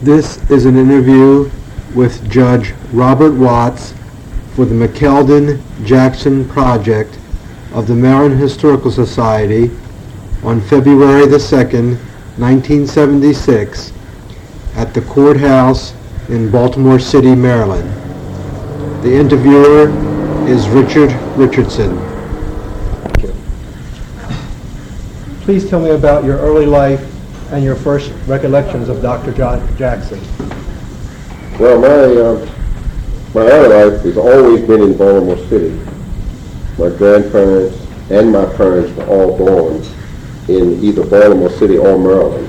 This is an interview with Judge Robert Watts for the McKeldin-Jackson Project of the Maryland Historical Society on February the 2nd, 1976 at the courthouse in Baltimore City, Maryland. The interviewer is Richard Richardson. Thank you. Please tell me about your early life and your first recollections of Dr. Jackson. Well, my early life has always been in Baltimore City. My grandparents and my parents were all born in either Baltimore City or Maryland.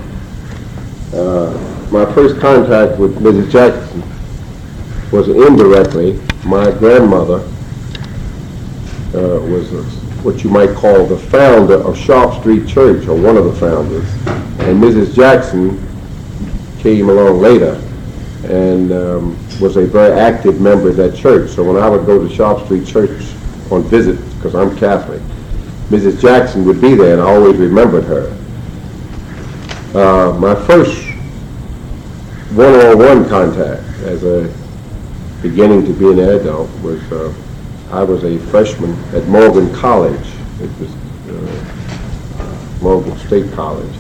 My first contact with Mrs. Jackson was indirectly. My grandmother was what you might call the founder of Sharp Street Church, or one of the founders, and Mrs. Jackson came along later and was a very active member of that church. So when I would go to Sharp Street Church on visit, because I'm Catholic, Mrs. Jackson would be there, and I always remembered her. My first one-on-one contact as a beginning to be an adult was I was a freshman at Morgan College. It was Morgan State College.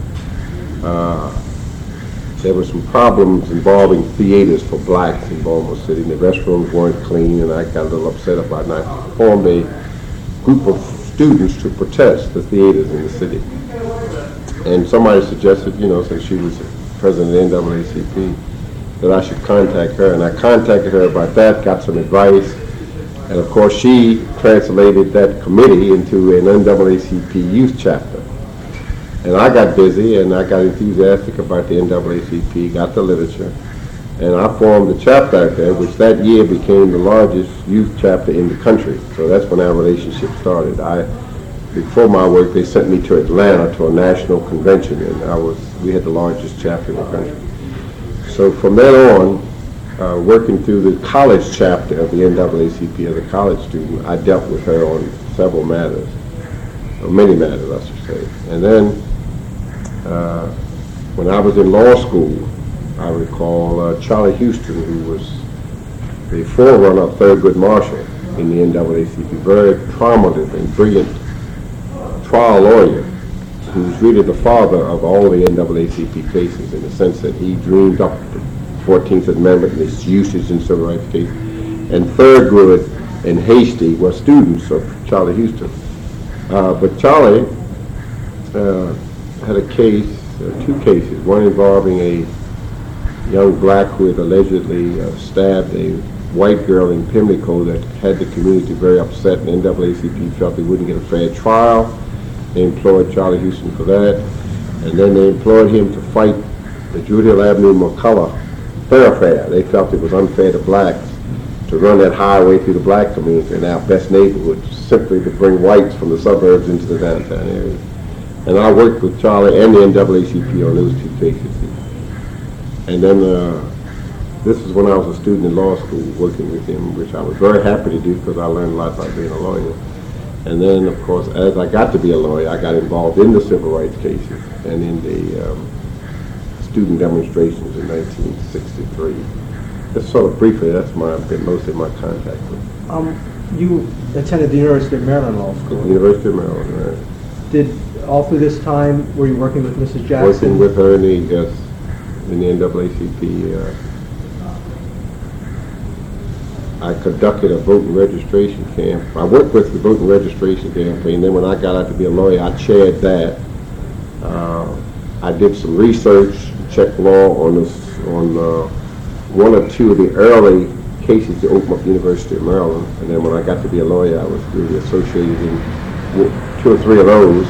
There were some problems involving theaters for blacks in Baltimore City, and the restrooms weren't clean, and I got a little upset about it. And I formed a group of students to protest the theaters in the city. And somebody suggested, since she was president of the NAACP, that I should contact her. And I contacted her about that, got some advice, and of course she translated that committee into an NAACP youth chapter. And I got busy and I got enthusiastic about the NAACP, got the literature, and I formed a chapter out there, which that year became the largest youth chapter in the country. So that's when our relationship started. Before my work, they sent me to Atlanta to a national convention, and we had the largest chapter in the country. So from then on, working through the college chapter of the NAACP as a college student, I dealt with her on several matters, or many matters, I should say. And then when I was in law school, I recall Charlie Houston, who was the forerunner of Thurgood Marshall in the NAACP, very prominent and brilliant trial lawyer, who's really the father of all the NAACP cases, in the sense that he dreamed up the 14th Amendment and its usage in civil rights cases. And Thurgood and Hastie were students of Charlie Houston. But Charlie had a case, two cases, one involving a young black who had allegedly stabbed a white girl in Pimlico that had the community very upset, and NAACP felt they wouldn't get a fair trial. They employed Charlie Houston for that, and then they employed him to fight the Druid Hill Avenue McCullough thoroughfare. They felt it was unfair to blacks to run that highway through the black community in our best neighborhoods, simply to bring whites from the suburbs into the downtown area. And I worked with Charlie and the NAACP on those two cases. And then this is when I was a student in law school working with him, which I was very happy to do because I learned a lot about being a lawyer. And then, of course, as I got to be a lawyer, I got involved in the civil rights cases and in the student demonstrations in 1963. Just sort of briefly, that's been mostly my contact with. You attended the University of Maryland Law School. University of Maryland, right. Did all through this time were you working with Mrs. Jackson? Working with her in the NAACP. I conducted a voting registration camp. I worked with the voting registration campaign. Then when I got out to be a lawyer, I chaired that. I did some research, checked law on one or two of the early cases to open up the University of Maryland. And then when I got to be a lawyer, I was really associated in two or three of those.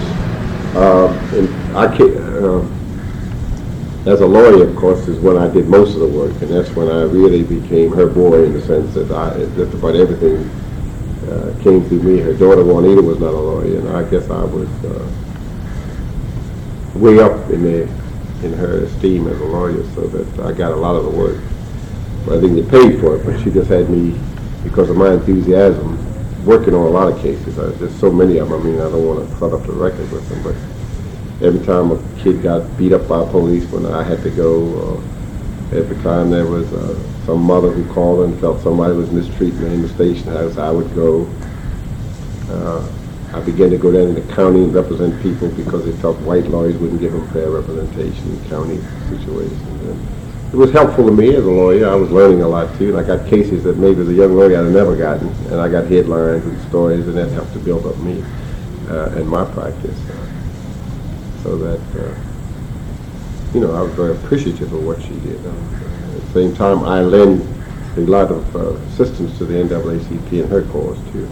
As a lawyer, of course, is when I did most of the work, and that's when I really became her boy, in the sense that just about everything came through me. Her daughter Juanita was not a lawyer, and I guess I was way up in her esteem as a lawyer, so that I got a lot of the work. But I didn't get paid for it, but she just had me, because of my enthusiasm, working on a lot of cases. There's so many of them. I mean, I don't want to cut up the record with them, but every time a kid got beat up by a policeman, I had to go. Every time there was some mother who called and felt somebody was mistreating her in the station house, I would go. I began to go down in the county and represent people because they felt white lawyers wouldn't give them fair representation in county situations. And it was helpful to me as a lawyer. I was learning a lot too, and I got cases that maybe as a young lawyer I'd have never gotten, and I got headlines and stories, and that helped to build up me and my practice. So that, I was very appreciative of what she did. At the same time, I lend a lot of assistance to the NAACP in her cause too.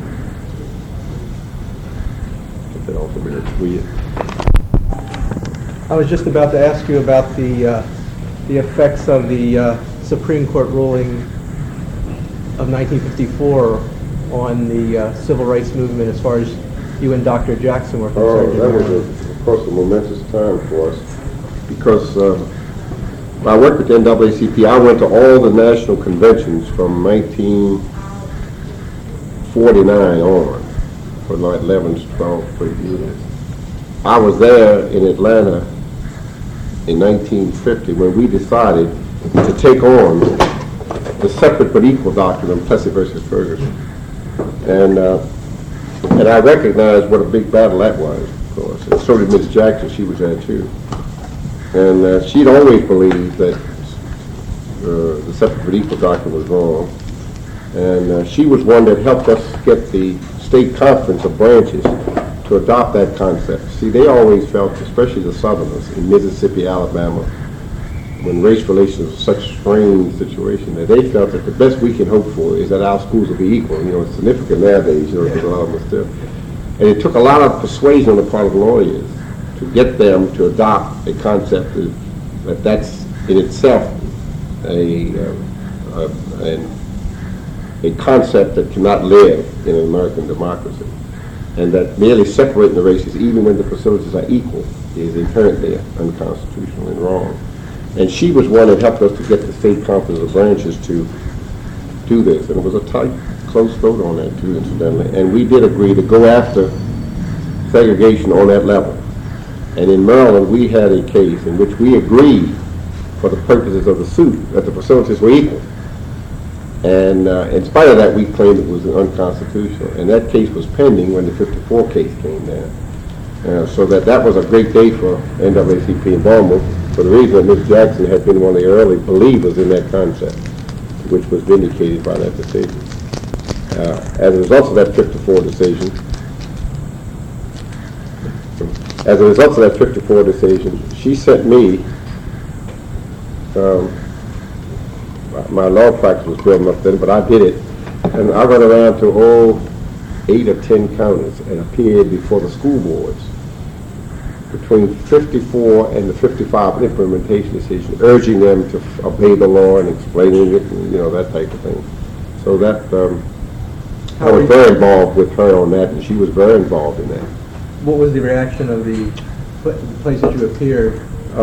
That also made it weird. I was just about to ask you about the effects of the Supreme Court ruling of 1954 on the civil rights movement as far as you and Dr. Jackson were concerned. That was, of course, a momentous time for us because when I worked with the NAACP, I went to all the national conventions from 1949 on. For like 11, 12, 13 years. I was there in Atlanta in 1950 when we decided to take on the separate but equal doctrine of Plessy versus Ferguson. And I recognized what a big battle that was, of course. And so did Ms. Jackson. She was there too. And she'd always believed that the separate but equal doctrine was wrong. And she was one that helped us get the State Conference of Branches to adopt that concept. See, they always felt, especially the Southerners in Mississippi, Alabama, when race relations were such a strange situation, that they felt that the best we can hope for is that our schools will be equal. It's significant nowadays, because a lot of them are still. And it took a lot of persuasion on the part of lawyers to get them to adopt a concept that's in itself a concept that cannot live in an American democracy, and that merely separating the races, even when the facilities are equal, is inherently unconstitutional and wrong. And she was one that helped us to get the State Conference of Branches to do this, and it was a tight, close vote on that too, incidentally. And we did agree to go after segregation on that level. And in Maryland, we had a case in which we agreed, for the purposes of the suit, that the facilities were equal. And in spite of that, we claimed it was unconstitutional. And that case was pending when the 54 case came down. So that was a great day for NAACP in Baltimore, for the reason that Ms. Jackson had been one of the early believers in that concept, which was vindicated by that decision. As a result of that 54 decision, she sent me my law practice was building up then, but I did it. And I went around to 8 or 10 counties and appeared before the school boards between 54 and the 55 implementation decision, urging them to obey the law and explaining it, and, that type of thing. So that, I was very involved with her on that, and she was very involved in that. What was the reaction of the places you appeared?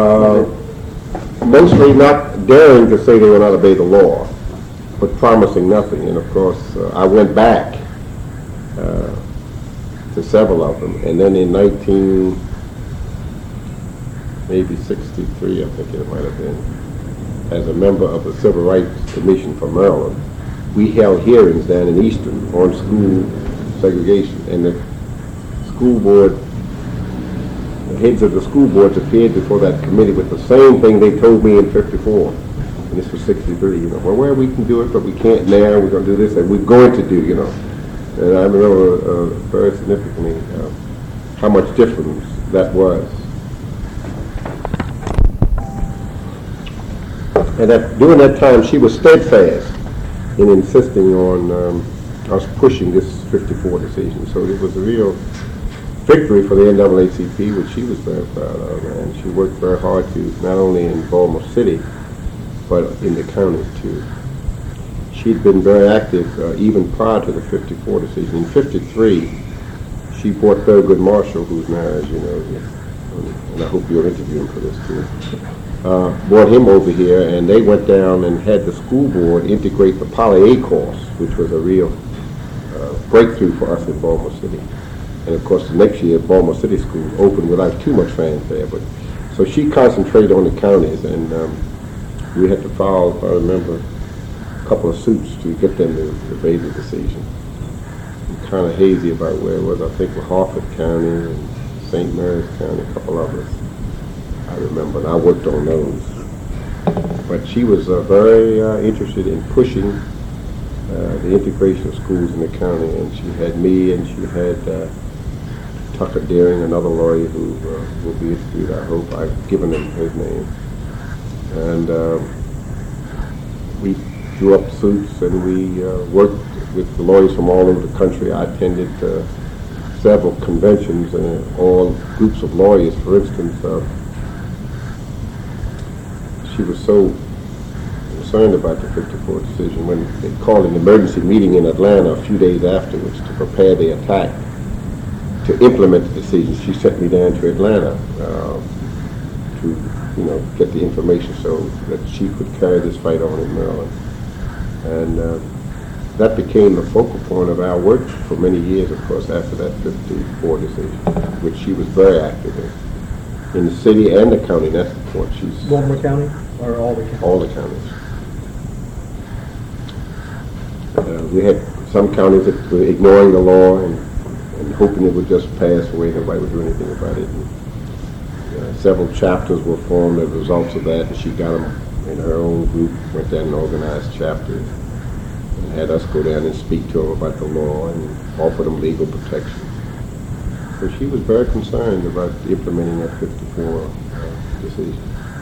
Mostly not daring to say they will not obey the law, but promising nothing. And of course, I went back to several of them. And then in 1963, I think it might have been, as a member of the Civil Rights Commission for Maryland, we held hearings down in Eastern on school segregation. And the school board, the heads of the school boards appeared before that committee with the same thing they told me in 54. And this was 63, well, we can do it, but we can't now, we're going to do this, and we're going to do, And I remember very significantly how much difference that was. And during that time, she was steadfast in insisting on us pushing this 54 decision. So it was a real victory for the NAACP, which she was very proud of, and she worked very hard to, not only in Baltimore City, but in the county too. She'd been very active even prior to the 54 decision. In 53, she brought Thurgood Marshall, who's now, as you know, and I hope you'll interview him for this too, brought him over here, and they went down and had the school board integrate the Poly A course, which was a real breakthrough for us in Baltimore City. And of course, the next year, Baltimore City School opened without too much fanfare. But so she concentrated on the counties, and we had to file, if I remember, a couple of suits to get them to obey the decision. I'm kind of hazy about where it was. I think with Harford County and St. Mary's County, a couple others. I remember, and I worked on those. But she was very interested in pushing the integration of schools in the county, and she had me, and she had Tucker Deering, another lawyer who will be interviewed, I hope. I've given him his name. And we drew up suits, and we worked with the lawyers from all over the country. I attended several conventions and all groups of lawyers. For instance, she was so concerned about the 54 decision when they called an emergency meeting in Atlanta a few days afterwards to prepare the attack. To implement the decision, she sent me down to Atlanta to, get the information so that she could carry this fight on in Maryland. And that became the focal point of our work for many years, of course, after that 54 decision, which she was very active in the city and the county. That's the point. She's Baltimore County or all the counties? all the counties. We had some counties that were ignoring the law and hoping it would just pass away. Nobody would do anything about it. And, several chapters were formed as results of that, and she got them in her own group, went down and organized chapters, and had us go down and speak to them about the law and offer them legal protection. So she was very concerned about implementing that 54 decision.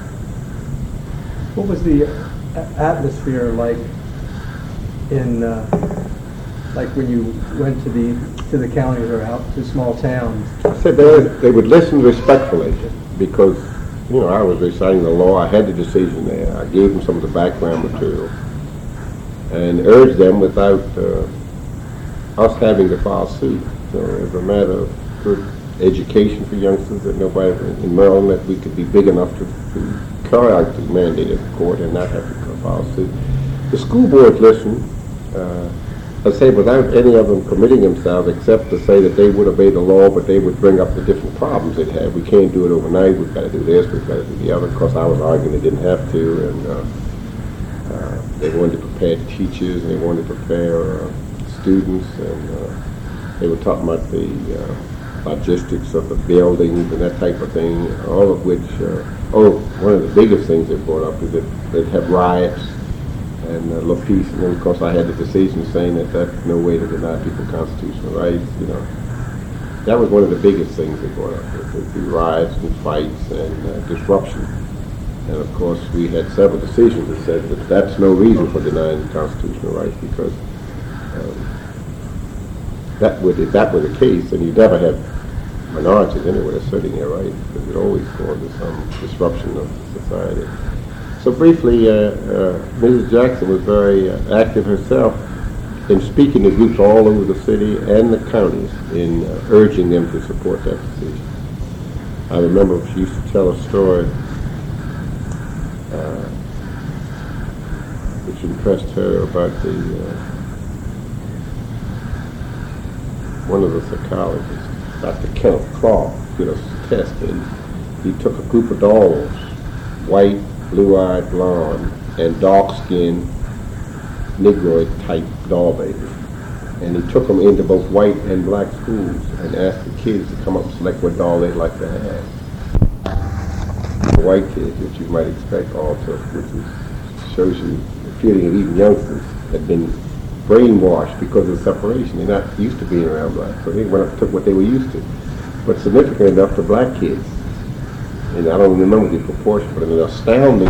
What was the atmosphere like in, like when you went to the counties or out to small towns? I said they would listen respectfully because, I was reciting the law. I had the decision there. I gave them some of the background material and urged them without us having to file suit. So it was a matter of good education for youngsters that nobody in Maryland that we could be big enough to carry out the mandate of the court and not have to file suit. The school board listened. I say without any of them committing themselves except to say that they would obey the law, but they would bring up the different problems they'd have. We can't do it overnight. We've got to do this. We've got to do the other. Of course, I was arguing they didn't have to, and they wanted to prepare teachers and they wanted to prepare students, and they were talking about the logistics of the buildings and that type of thing. All of which, one of the biggest things they brought up is that they'd have riots and low peace, and then of course I had the decision saying that that's no way to deny people constitutional rights. That was one of the biggest things they brought up, the riots and fights and disruption. And of course we had several decisions that said that that's no reason for denying constitutional rights, because if that were the case, then you'd never have minorities anywhere asserting their rights, because it always causes some disruption of society. So briefly, Mrs. Jackson was very active herself in speaking to groups all over the city and the counties in urging them to support that decision. I remember she used to tell a story which impressed her about one of the psychologists, Dr. Kenneth Clark, did a test, and he took a group of dolls, white, blue-eyed, blonde, and dark-skinned Negroid-type doll babies. And he took them into both white and black schools and asked the kids to come up and select what doll they'd like to have. The white kids, which you might expect also, which shows you the feeling of even youngsters had been brainwashed because of separation. They're not used to being around black, so they went up and took what they were used to. But significant enough to black kids, and I don't remember the proportion, but an astounding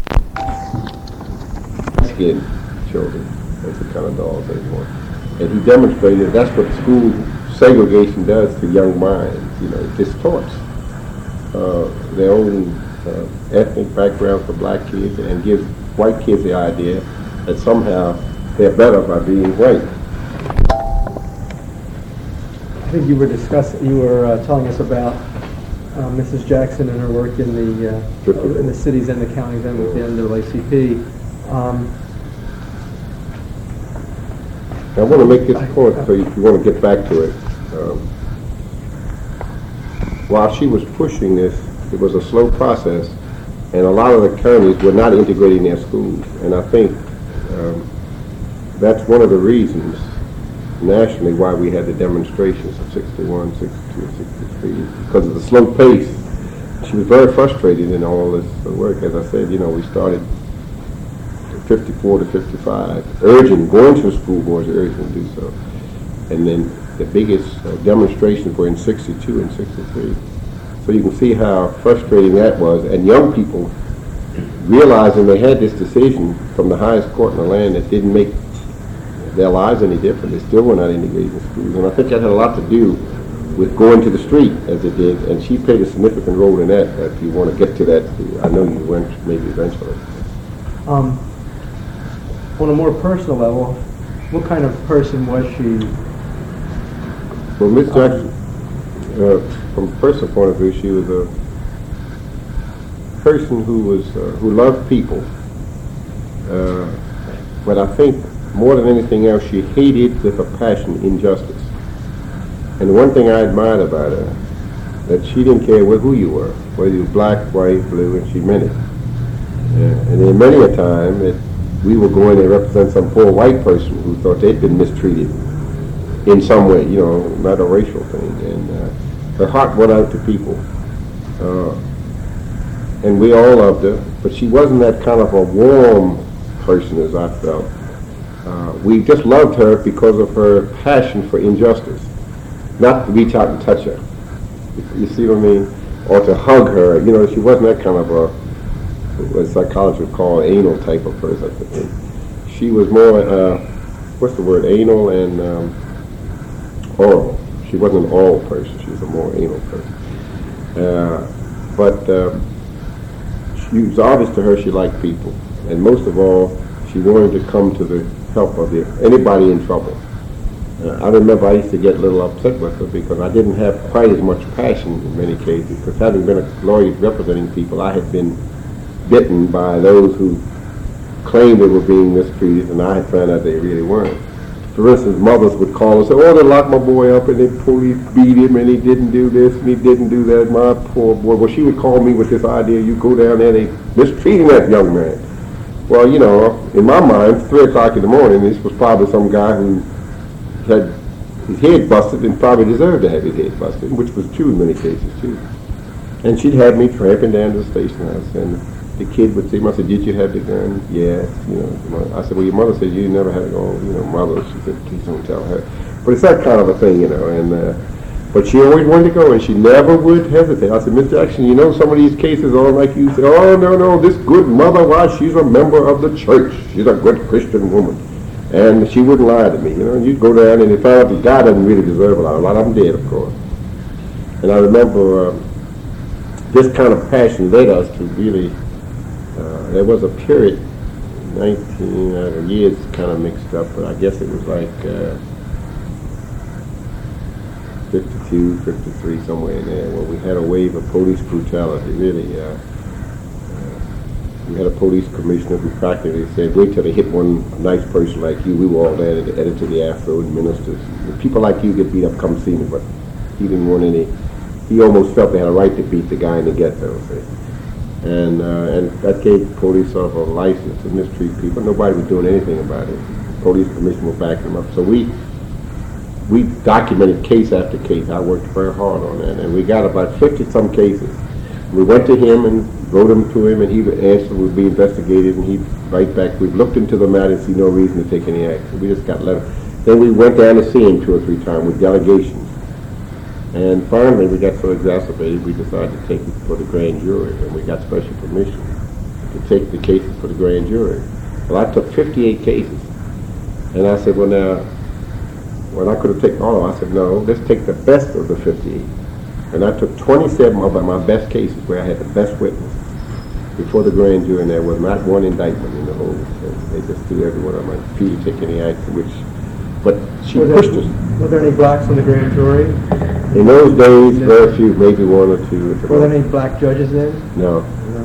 skin children. That's the kind of dolls they want. And he demonstrated that's what school segregation does to young minds. It distorts their own ethnic background for black kids and gives white kids the idea that somehow they're better by being white. I think you were telling us about Mrs. Jackson and her work in the cities and the counties and with the NAACP. I want to make this point, so if you want to get back to it. While she was pushing this, it was a slow process. and a lot of the counties were not integrating their schools. And I think that's one of the reasons nationally why we had the demonstrations of 61, 62, 63, because of the slow pace. She was very frustrated in all this work. As I said, we started 54 to 55, going to the school boards, urging them to do so. And then the biggest demonstrations were in 62 and 63. So you can see how frustrating that was. And young people, realizing they had this decision from the highest court in the land that didn't make their lives any different, they still were not integrated in schools. And I think that had a lot to do with going to the street as it did, and she played a significant role in that. If you want to get to that, I know you went maybe eventually. On a more personal level, what kind of person was she? Well, Miss Jackson, from a personal point of view, she was a person who loved people, but I think more than anything else, she hated with a passion injustice. And the one thing I admired about her, that she didn't care who you were, whether you were black, white, blue, and she meant it. And then many a time that we would go in and represent some poor white person who thought they'd been mistreated in some way, not a racial thing. And her heart went out to people. And we all loved her, but she wasn't that kind of a warm person as I felt. We just loved her because of her passion for injustice. Not to reach out and touch her. You see what I mean? Or to hug her. She wasn't that kind of what psychologists would call anal type of person. She was more, anal and oral. She wasn't an oral person. She was a more anal person. But it was obvious to her she liked people. And most of all, she wanted to come to the help of anybody in trouble. I remember I used to get a little upset with her because I didn't have quite as much passion in many cases, because having been a lawyer representing people, I had been bitten by those who claimed they were being mistreated, and I had found out they really weren't. For instance, mothers would call and say, they locked my boy up and the police beat him and he didn't do this and he didn't do that, my poor boy. Well, she would call me with this idea, you go down there, they mistreating that young man. Well, in my mind, 3 o'clock in the morning, this was probably some guy who had his head busted and probably deserved to have his head busted, which was true in many cases too. And she'd had me tramping down to the station house, and the kid would say, I said, did you have the gun? Yes. I said, well, your mother said you never had a gun. Mother, she said, please don't tell her. But it's that kind of a thing, but she always wanted to go, and she never would hesitate. I said, Miss Jackson, some of these cases are like you say, no, this good mother, why, she's a member of the church. She's a good Christian woman. And she wouldn't lie to me, You'd go down and you found out the guy doesn't really deserve a lot. A lot of them did, of course. And I remember this kind of passion led us to really, there was a period, years kind of mixed up, but I guess it was like 52, 53, somewhere in there, where we had a wave of police brutality, really. We had a police commissioner who practically said, wait till they hit one nice person like you. We were all there to edit to the Afro and ministers. If people like you get beat up, come see me. But he didn't want any. He almost felt they had a right to beat the guy in the ghetto. And that gave police sort of a license to mistreat people. Nobody was doing anything about it. The police commissioner was backing them up. So we documented case after case. I worked very hard on that. And we got about 50-some cases. We went to him and wrote them to him, and he would answer, would be investigated, and he'd write back. We've looked into the matter and see no reason to take any action. We just got letters. Then we went down to see him 2 or 3 times with delegations. And finally, we got so exacerbated, we decided to take it for the grand jury, and we got special permission to take the cases for the grand jury. Well, I took 58 cases, and I said, well, now, I could have taken all of them. I said, no, let's take the best of the 58. And I took 27 of my best cases where I had the best witnesses before the grand jury, and there was not one indictment in the whole thing. They just threw every one of them. I refused to take any action, but she pushed us. Were there any blacks on the grand jury? In those days, very few, maybe 1 or 2. Were there any black judges then? No.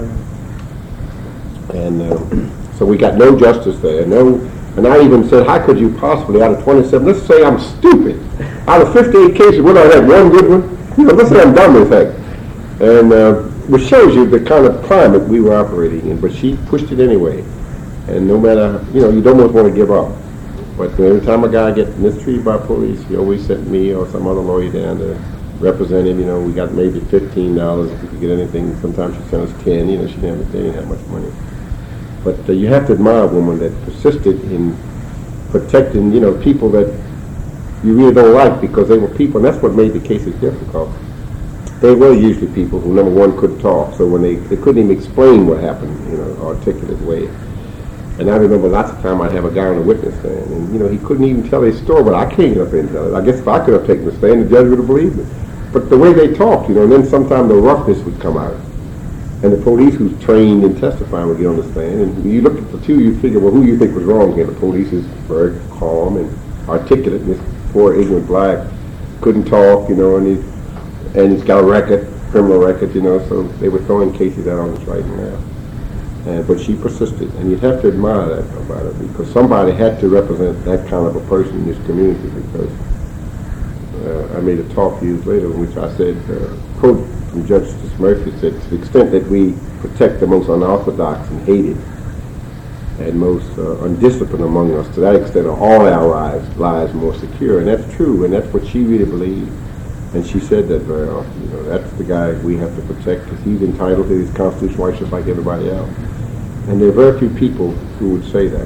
And so we got no justice there. And I even said, how could you possibly, out of 27, let's say I'm stupid. Out of 58 cases, would I have one good one? Let's say I'm dumb, in fact. And which shows you the kind of climate we were operating in, but she pushed it anyway. And no matter, you'd almost want to give up. But every time a guy gets mistreated by police, he always sent me or some other lawyer down to represent him. We got maybe $15 if we could get anything. Sometimes she sent us 10. She didn't have much money. But you have to admire a woman that persisted in protecting, people that you really don't like because they were people, and that's what made the cases difficult. They were usually people who, number one, couldn't talk, so when they couldn't even explain what happened, articulate way. And I remember lots of time I'd have a guy on the witness stand, and he couldn't even tell his story, but I can't get up there and tell it. I guess if I could have taken the stand, the judge would have believed me. But the way they talked, and then sometimes the roughness would come out. And the police who's trained in testifying would get on the stand, and you look at the two, you figure, well, who you think was wrong here? The police is very calm and articulate, and this poor ignorant black couldn't talk, and he's got a criminal record, so they were throwing cases out on us right now. But she persisted, and you'd have to admire that about her, because somebody had to represent that kind of a person in this community, because I made a talk years later in which I said, quote from Justice Murphy, said, to the extent that we protect the most unorthodox and hated and most undisciplined among us, to that extent are all our lives more secure. And that's true, and that's what she really believed. And she said that very often, that's the guy we have to protect because he's entitled to his constitutional rights just like everybody else. And there are very few people who would say that.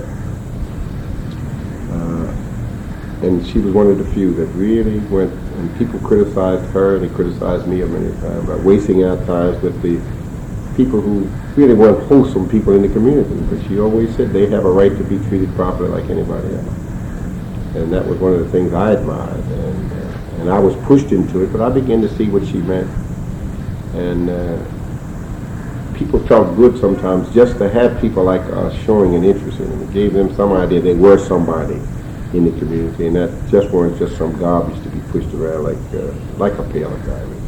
And she was one of the few that really went, and people criticized her and they criticized me many times about wasting our times with the people who really weren't wholesome people in the community. But she always said they have a right to be treated properly like anybody else. And that was one of the things I admired. And I was pushed into it, but I began to see what she meant. And people felt good sometimes just to have people like us showing an interest in them. It gave them some idea they were somebody in the community, and that just weren't just some garbage to be pushed around like a pail of garbage.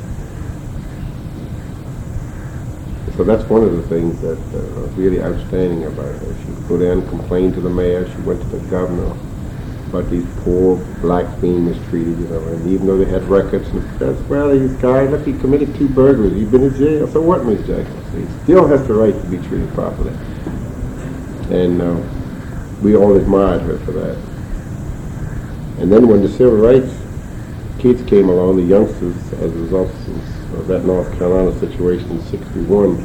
So that's one of the things that was really outstanding about her. She would go down and complain to the mayor. She went to the governor about these poor blacks being mistreated, and even though they had records, and that's, well, this guy, look, he committed 2 burglaries, he's been in jail, so what, Ms. Jackson? He still has the right to be treated properly. And we all admired her for that. And then when the civil rights kids came along, the youngsters, as a result of that North Carolina situation in '61,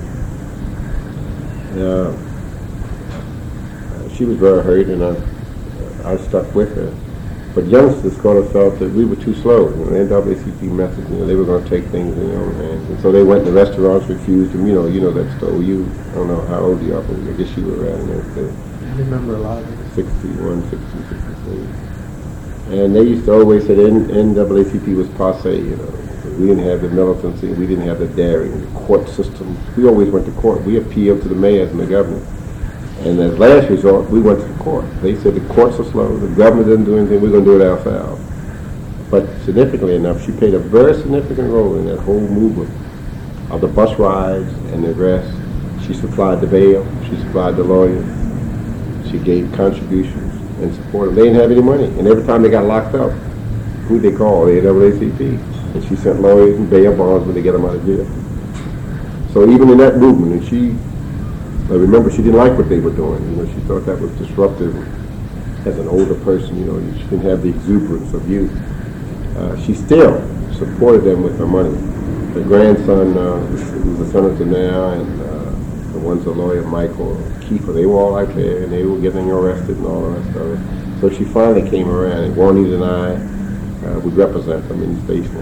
she was very hurt, and I stuck with her. But youngsters sort of felt that we were too slow. The NAACP message, they were going to take things in their own hands. And so they went to restaurants, refused them. You know that story. I don't know how old you are, but I guess you were around in those days. I remember a lot of it. 61, 60, 63. And they used to always say the NAACP was passe, We didn't have the militancy, we didn't have the daring, the court system. We always went to court. We appealed to the mayors and the governor. And as last resort, we went to the court. They said the courts are slow, the government doesn't do anything, we're going to do it ourselves. But significantly enough, she played a very significant role in that whole movement of the bus rides and the rest. She supplied the bail, she supplied the lawyers, she gave contributions and support. They didn't have any money. And every time they got locked up, who'd they call? The NAACP. And she sent lawyers and bail bonds when they get them out of jail. So even in that movement, and I remember she didn't like what they were doing. She thought that was disruptive as an older person. She didn't have the exuberance of youth. She still supported them with her money. Her grandson, who's a senator now, and the one's a lawyer, Michael Kiefer, they were all out there, and they were getting arrested and all the rest of it. So she finally came around, and Juanita and I would represent them in the station.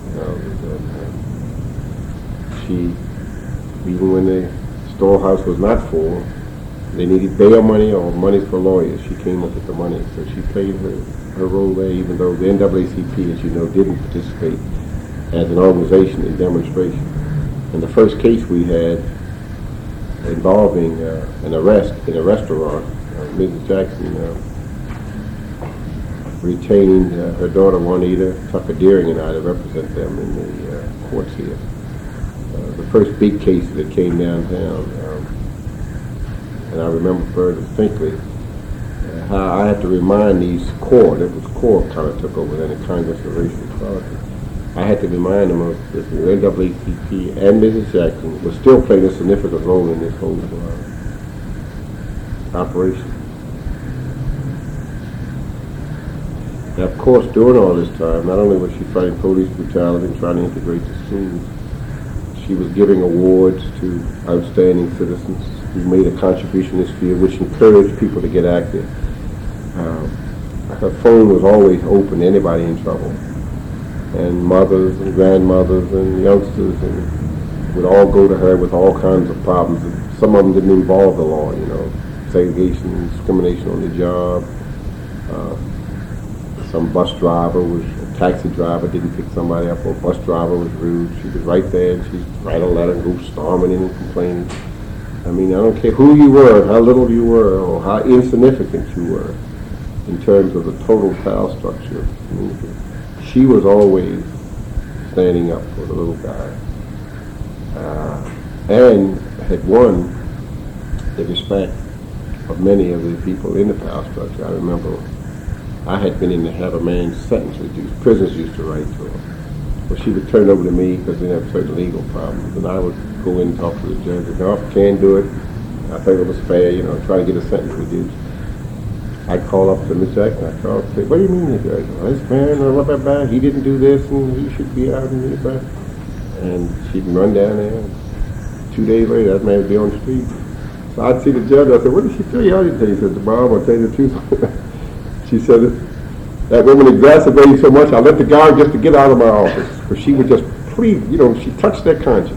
She, even when the storehouse was not full, they needed bail money or money for lawyers. She came up with the money, so she played her role there, even though the NAACP, as you know, didn't participate as an organization in demonstration. And the first case we had involving an arrest in a restaurant, Mrs. Jackson retained her daughter Juanita Tucker Deering and I to represent them in the courts here. The first big case that came downtown, and I remember very distinctly how I had to remind these CORE, it was CORE kind of took over then, the Congress of Racial Equality, I had to remind them of that the NAACP and Mrs. Jackson was still playing a significant role in this whole operation. And of course, during all this time, not only was she fighting police brutality and trying to integrate the schools, she was giving awards to outstanding citizens who made a contribution in this field, which encouraged people to get active. Her phone was always open to anybody in trouble. And mothers and grandmothers and youngsters and would all go to her with all kinds of problems. Some of them didn't involve the law, segregation, discrimination on the job. Some bus driver was, a taxi driver didn't pick somebody up, or a bus driver was rude. She was right there and she'd write a letter and go storming in and complaining. I mean, I don't care who you were, how little you were, or how insignificant you were in terms of the total power structure of the community. She was always standing up for the little guy, and had won the respect of many of the people in the power structure. I remember I had been in to have a man's sentence reduced. Prisoners used to write to her. Well, she would turn over to me because they have certain legal problems, and I would go in and talk to the judge. And no, I can't do it. I think it was fair, try to get a sentence reduced. I'd call up to Miss Jackson. I'd call up and say, what do you mean, Miss Jackson? This man, blah, blah, blah, he didn't do this, and he should be out and blah. And she'd run down there. And 2 days later, that man would be on the street. So I'd see the judge. I said, what did she tell you? I didn't tell you. She said, Bob, I'll tell you the truth. She said, that woman exacerbated so much, I let the guard just to get out of my office. Because she would just plead, she touched their conscience.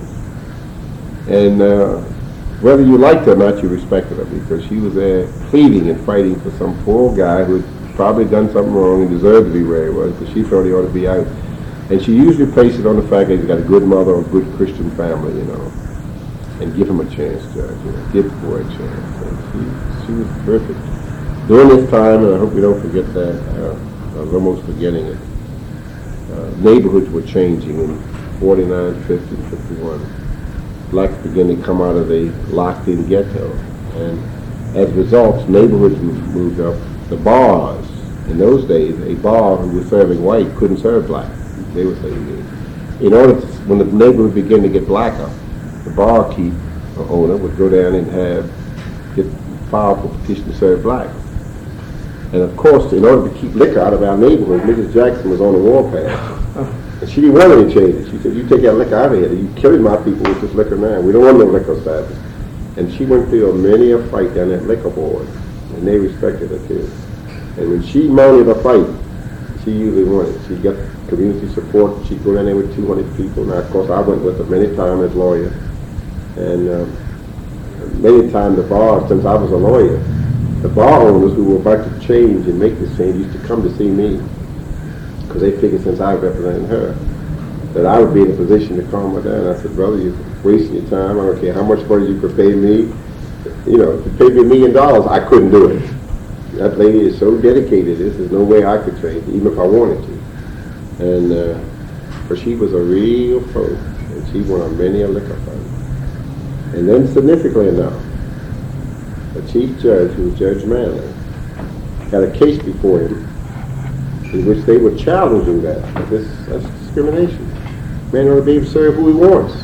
And whether you liked her or not, you respected her, because she was there pleading and fighting for some poor guy who had probably done something wrong and deserved to be where he was, but she felt he ought to be out. And she usually placed it on the fact that he's got a good mother or a good Christian family, and give him a chance, Judge, give the boy a chance. And she was perfect. During this time, and I hope we don't forget that, I was almost forgetting it, neighborhoods were changing in 49, 50, 51. Blacks began to come out of the locked-in ghetto, and as a result, neighborhoods moved up. The bars, in those days, a bar who was serving white couldn't serve black. They were saying, in order to, when the neighborhood began to get blacker, the barkeep or owner would go down and get filed for petition to serve black. And of course, in order to keep liquor out of our neighborhood, Mrs. Jackson was on the warpath. And she didn't want any changes. She said, you take that liquor out of here. You're killing my people with this liquor now. We don't want no liquor establishment. And she went through many a fight down that liquor board. And they respected her too. And when she mounted a fight, she usually won it. She got community support. She'd go down there with 200 people. Now, of course, I went with her many times as lawyer. And many times the bar, since I was a lawyer, the bar owners who were about to change and make this change used to come to see me, because they figured since I represented her that I would be in a position to calm her down. I said, brother, you're wasting your time. I don't care how much money you could pay me. If you paid me $1 million, I couldn't do it. That lady is so dedicated to this, there's no way I could train, even if I wanted to. And but she was a real pro, and she won on many a liquor fight. And then, significantly enough, the chief judge, who was Judge Manley, had a case before him in which they were challenging that's discrimination. Man ought to be able to serve who he wants.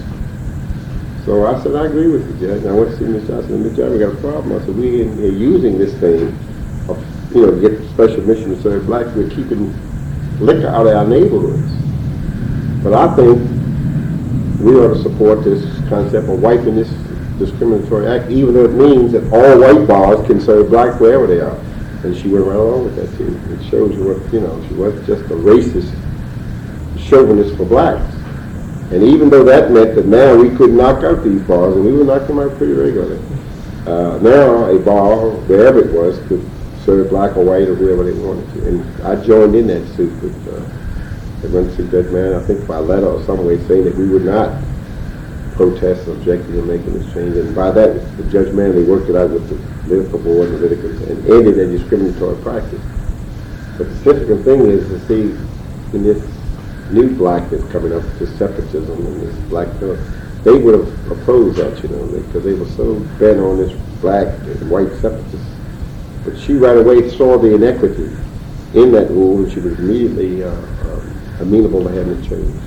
So I said, I agree with you, Judge. And I went to see Mr. Johnson. Mr. Judge, we got a problem. I said, we in here using this thing of, to get special mission to serve blacks. We're keeping liquor out of our neighborhoods. But I think we ought to support this concept of wiping this discriminatory act, even though it means that all white bars can serve blacks wherever they are. And she went right along with that too. It shows you what, she wasn't just a racist chauvinist for blacks. And even though that meant that now we could knock out these bars, and we would knock them out pretty regularly, now a bar, wherever it was, could serve black or white or whoever they wanted to. And I joined in that suit with, they went to Judge Mann, I think by letter or some way, saying that we would not protest or object to making this change. And by that, the Judge Manley worked it out with the political board and the litigants and ended that discriminatory practice. But the significant thing is to see in this new black that's coming up, this separatism and this black bill, they would have opposed that, because they were so bent on this black and white separatist. But she right away saw the inequity in that rule, and she was immediately amenable to having it changed.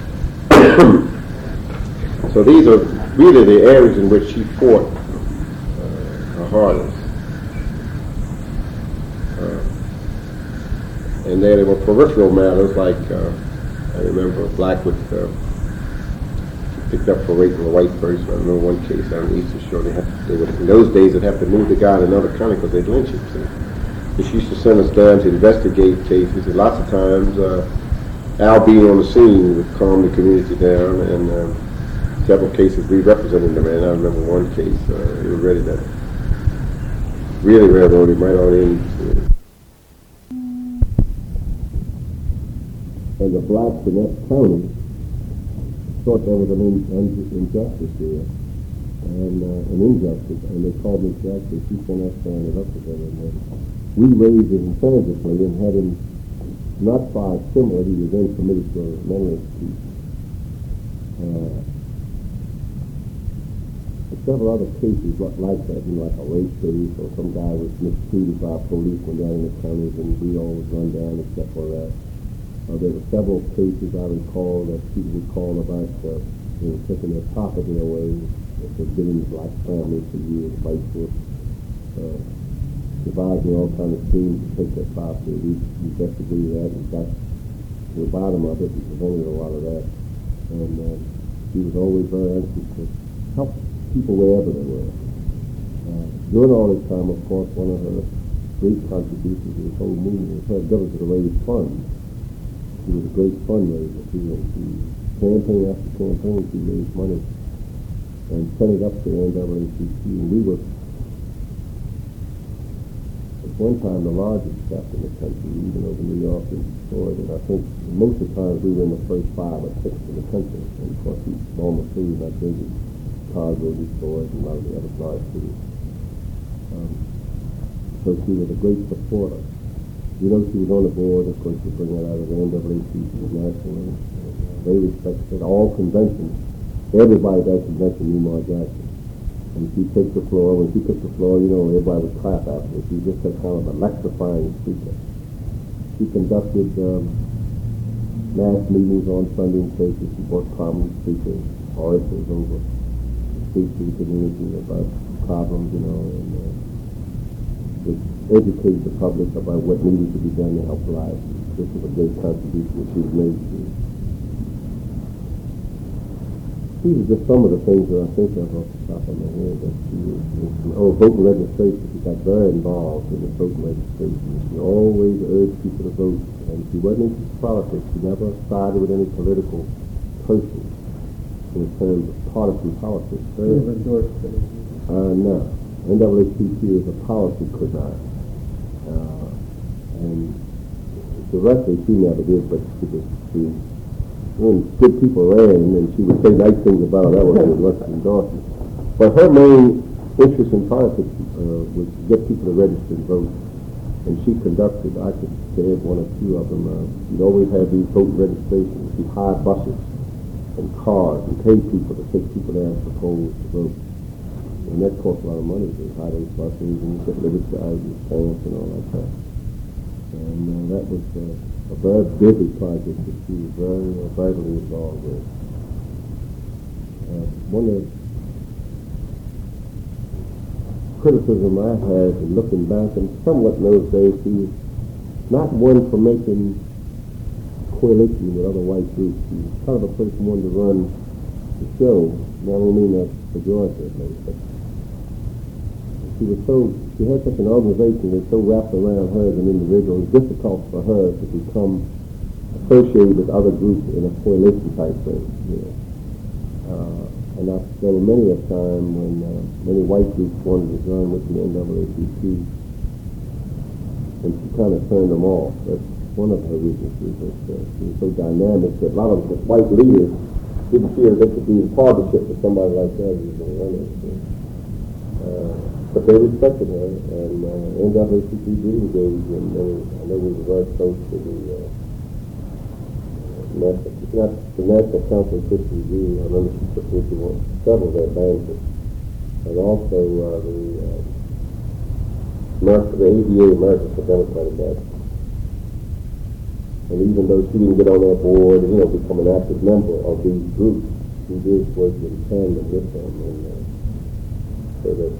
So these are really the areas in which she fought her hardest. And then there were peripheral matters like, I remember Blackwood picked up for raping a white person. I remember one case down in Eastern Shore. They would, in those days, they'd have to move the guy to another county because they'd lynch him. So she used to send us down to investigate cases, and lots of times Al being on the scene would calm the community down, and several cases we represented the man. I remember one case, he was ready to really railroad him right on in. And the blacks in that county thought there was an injustice here, and an injustice, and they called me to actually keep on us stand it up together. And we raised him transitively and had him not tried similar. He was then committed to a mental institution. Several other cases like that, like a race case, or some guy was mistreated by a policeman down in the counties, and we always run down except for that. There were several cases I recall that people would call about taking their property away. They've been in the black family for years, white folks, devising all kinds of schemes to take their property. We investigated that and got to the bottom of it and prevented a lot of that. And he was always very anxious to help people wherever they were. During all this time, of course, one of her great contributions to this whole movement was her ability to raise funds. She was a great fundraiser. She campaign after campaign, she raised money and sent it up to the NAACP. And we were, at one time, the largest staff in the country, even over New York and Detroit. And I think most of the times we were in the first 5 or 6 in the country. And of course, we almost cities like David, Chicago, Detroit, and a lot of the other large cities. So she was a great supporter. You know, she was on the board, of course, to bring that out of the NAACP nationally. They respected all conventions. Everybody at that convention knew Ma Jackson. And she took the floor. When she took the floor, you know, everybody would clap after her. She just had kind of an electrifying speaker. She conducted mass meetings on Sunday and churches. She brought prominent speakers, orators over to speak to the community about problems, you know, and just educate the public about what needed to be done to help lives. This was a great contribution that she made to it. These are just some of the things that I think of off the top of my head. That she was, voting registration. She got very involved in the voting registration. She always urged people to vote, and she wasn't into politics. She never sided with any political person in terms of partisan politics. You never endorsed it. No. NAACP is a policy could-not. And directly she never did, but when good people ran and she would say nice things about her, that was much endorsement. But her main interest in politics was to get people to register and vote. And she conducted, I could say one or two of them, she'd always have these vote registrations. She'd hire buses and cars and pay people to take people there at the polls to vote. And that cost a lot of money to hire those buses and get liberty and stamps and all that stuff. And that was a very busy project that she was very vitally involved with. One of the criticism I had in looking back, and somewhat in those days, she was not one for making coalition with other white groups. She was kind of a person who wanted to run the show. Now, I don't mean that pejoratively, but she had such an organization that so wrapped around her as an individual, it was difficult for her to become associated with other groups in a coalition type thing. You know. And there were many a time when many white groups wanted to join with the NAACP, and she kind of turned them off. That's one of her weaknesses, that she was so dynamic that a lot of the white leaders didn't feel they could be in partnership with somebody like that who was going to run it. But they respected her, and NAACP engaged, and I know we were very close to the National Council of Christian Review. I remember she put me through several of their banquets, and also the ADA, American for Democratic Action. And even though she didn't get on that board, become an active member of these groups, she did work in tandem with them, and so that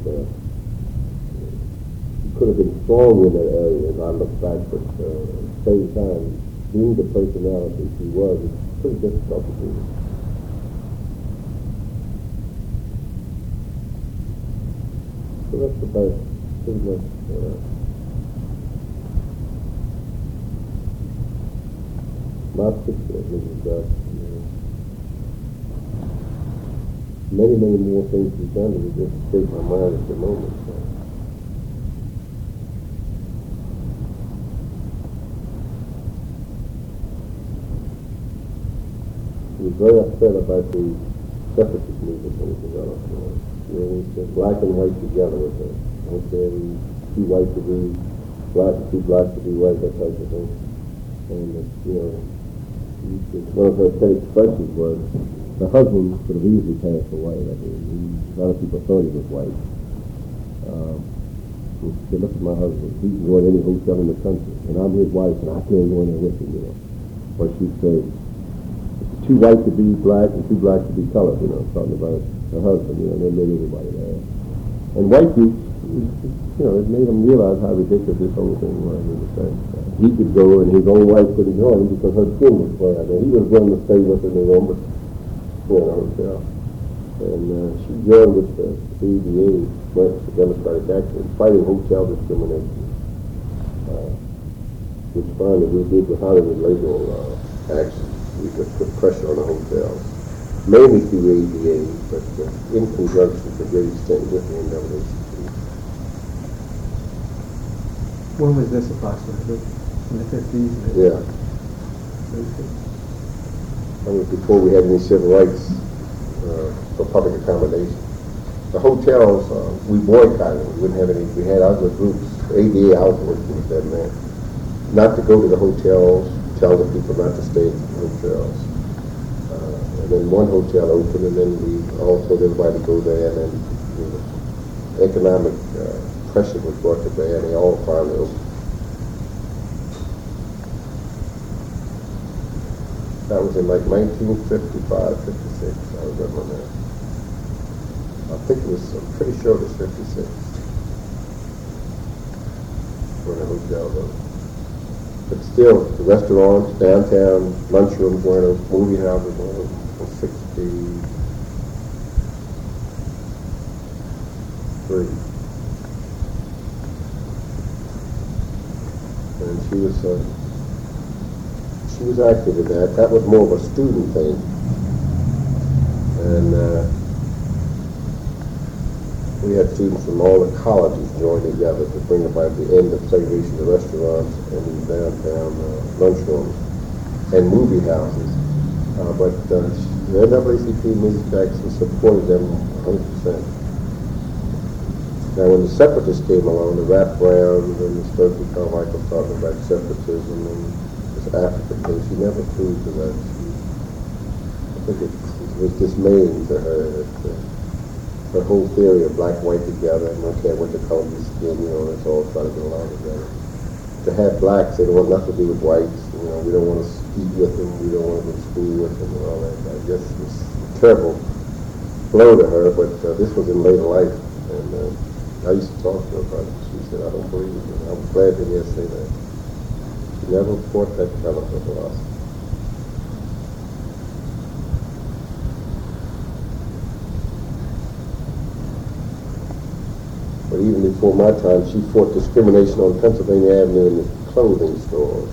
she could have been strong in that area as I look back, but at the same time, being the personality she was, it's pretty difficult to do. So that's the best, pretty much. My picture of Mrs. Jackson. Many, many more things to be done to just escape my mind at the moment. So. He was very upset about the separatist movement when it developed. We said black and white together with it. Okay, two white to be black and two black to be white, that type of thing. And one of her pet expressions was, the husband could have easily passed for white. I mean, a lot of people thought he was white. She said, look at my husband. He can go in any hotel in the country, and I'm his wife, and I can't go in there with him, Or she'd say, too white to be black and too black to be colored, talking about her husband, and they made everybody laugh. And white groups, it made them realize how ridiculous this whole thing was in the sense. He could go and his own wife couldn't join because her skin was black, and he was willing to stay with her in the room, but in a hotel. And she joined with the ADA, the Democratic Action, fighting hotel discrimination, which finally we did with Hollywood label action. We could put pressure on the hotels, mainly through ADA, but in conjunction to a great extent with the NAACP. When was this approximately? In the 50s? Yeah. I mean, before we had any civil rights for public accommodation. The hotels, we boycotted. We wouldn't have any. We had other groups, ADA outward groups that meant not to go to the hotels, tell the people not to stay in the hotels. And then one hotel opened, and then we all told everybody to go there, and then economic pressure was brought to bear, and they all finally opened. That was in like 1955, 56, I remember that. I think it was, I'm pretty sure it was 56 when the hotel opened. But still, the restaurants, downtown, lunchrooms weren't open, movie houses weren't open for 63. And she was active in that. That was more of a student thing. And we had students from all the colleges join together to bring about the end of segregation to restaurants and downtown lunchrooms and movie houses. But the NAACP and Mrs. Jackson supported them 100%. Now, when the separatists came along, the Rap Browns and the Stokely Carmichael talking about separatism and this African thing, she never proved to that. I think it was dismaying to her that her whole theory of black and white together, and don't care what the color of your skin, let's all try to get along together. To have blacks, they don't want nothing to do with whites. We don't want to eat with them, we don't want to go to school with them, and all that. I guess it was a terrible blow to her, but this was in later life. And I used to talk to her about it. She said, I don't believe it. I was glad to hear her say that. She never fought that kind of philosophy. But even before my time, she fought discrimination on Pennsylvania Avenue in the clothing stores.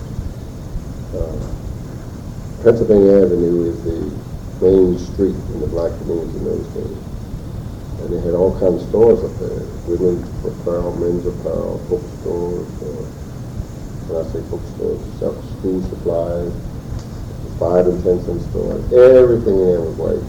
Pennsylvania Avenue is the main street in the black community in those days. And they had all kinds of stores up there. Women's apparel, men's apparel, bookstores. When I say bookstores, school supplies, 5 and 10 cent stores. Everything in there was white.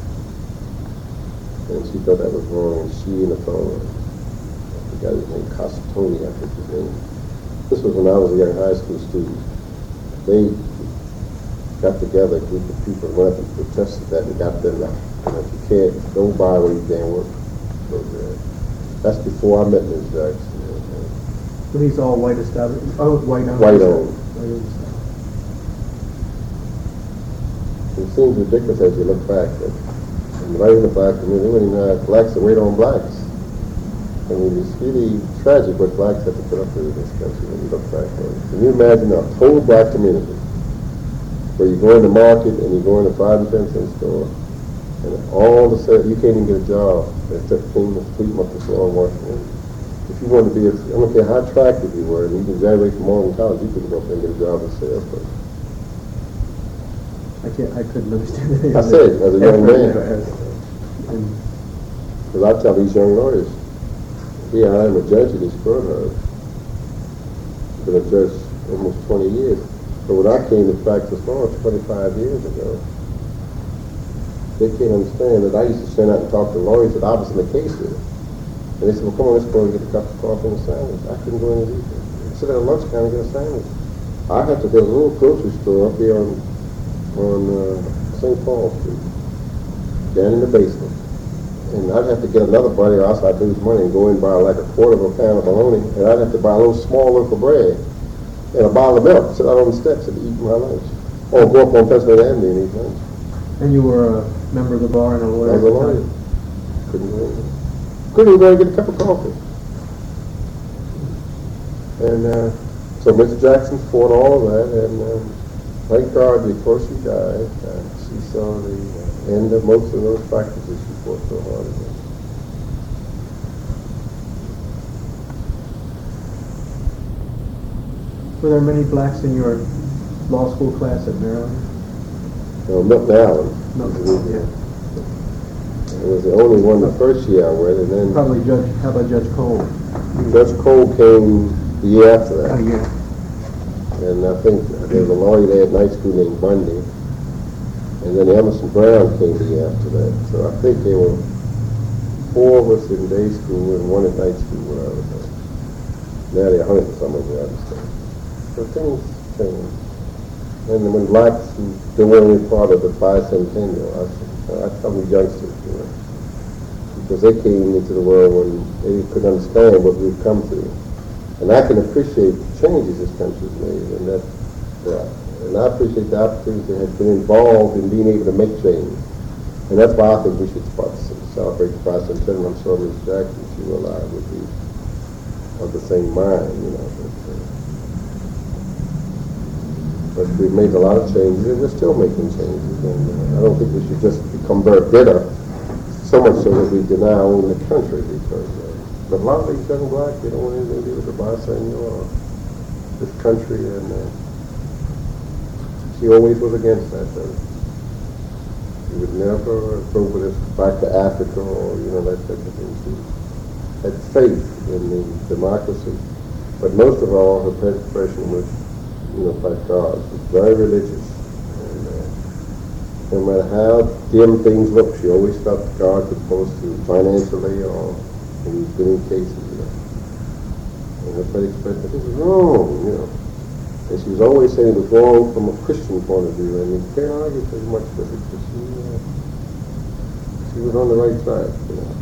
And she thought that was wrong. And she and the fellow, the guy was named Costantoni, I think his name. This was when I was a young high school student. They got together, a group of people, went up and protested that and got them out. You can't, don't buy where you can't work. So, that's before I met Ms. Jackson. Were these all white establishments? Oh, white owned. White owned. It seems ridiculous as you look back. That right in the black community, when blacks that wait on blacks. I mean, it's really tragic what blacks have to put up with in this country when you look back on it. Can you imagine a whole black community where you go in the market and you go in the 5 and 10 cent store and all of a sudden you can't even get a job except cleaning the street up the floor and washing it. If you want to be, I don't care how attractive you were, and you can graduate from Morgan College, you couldn't go up there and get a job as a salesperson. I couldn't understand anything. I said, as a young man. And Because I tell these young lawyers, here I am a judge in this courthouse. Been a judge almost 20 years. But when I came to practice law 25 years ago, they can't understand that I used to send out and talk to lawyers that I was in the case with. And they said, well, come on, let's go and get a cup of coffee and a sandwich. I couldn't go in and eat it. I sit at a lunch counter and get a sandwich. I had to get a little grocery store up here on St. Paul Street, down in the basement. And I'd have to get another buddy or else I'd lose money and go in and buy like a quarter of a pound of bologna, and I'd have to buy a little small loaf of bread and a bottle of milk, sit out on the steps and eat my lunch. Or go up on Pennsylvania Avenue and eat lunch. And you were a member of the bar and a lawyer? I was a lawyer. Couldn't go in. Couldn't even go and get a cup of coffee. And so Mr. Jackson fought all of that, and thank God before she died, she saw the end of most of those practices she fought so hard against. Were there many blacks in your law school class at Maryland? Milton Allen. Yeah. It was the only one the first year I went, and then Probably how about Judge Cole? Judge Cole came the year after that. Oh, yeah. And I think there was a lawyer there at night school named Bundy. And then Emerson Brown came the year after that. So I think there were 4 of us in day school and 1 at night school when I was there. Now there are 100 and some of them, I understand. So things changed. And when blacks who don't want any part of the bicentennial, I tell the youngsters, because they came into the world when they couldn't understand what we've come through. And I can appreciate the changes this country's made, and I appreciate the opportunity to have been involved in being able to make change. And that's why I think we should celebrate the bicentennial. I'm sure Ms. Jackson, she will would be of the same mind, But we've made a lot of changes, and we're still making changes. And I don't think we should just become very bitter, so much so that we deny our own country, because but a lot of these young blacks, they don't want anything to do with the bicentennial or this country, and she always was against that. She would never go with us back to Africa or, that type of thing. She had faith in the democracy, but most of all, her profession was, thank God, she was very religious. And no matter how dim things looked, she always felt that God could post to financially or in many cases, And her faith expressed that this is wrong, And she was always saying it was wrong from a Christian point of view. And you can't argue very much with it, because she was on the right track,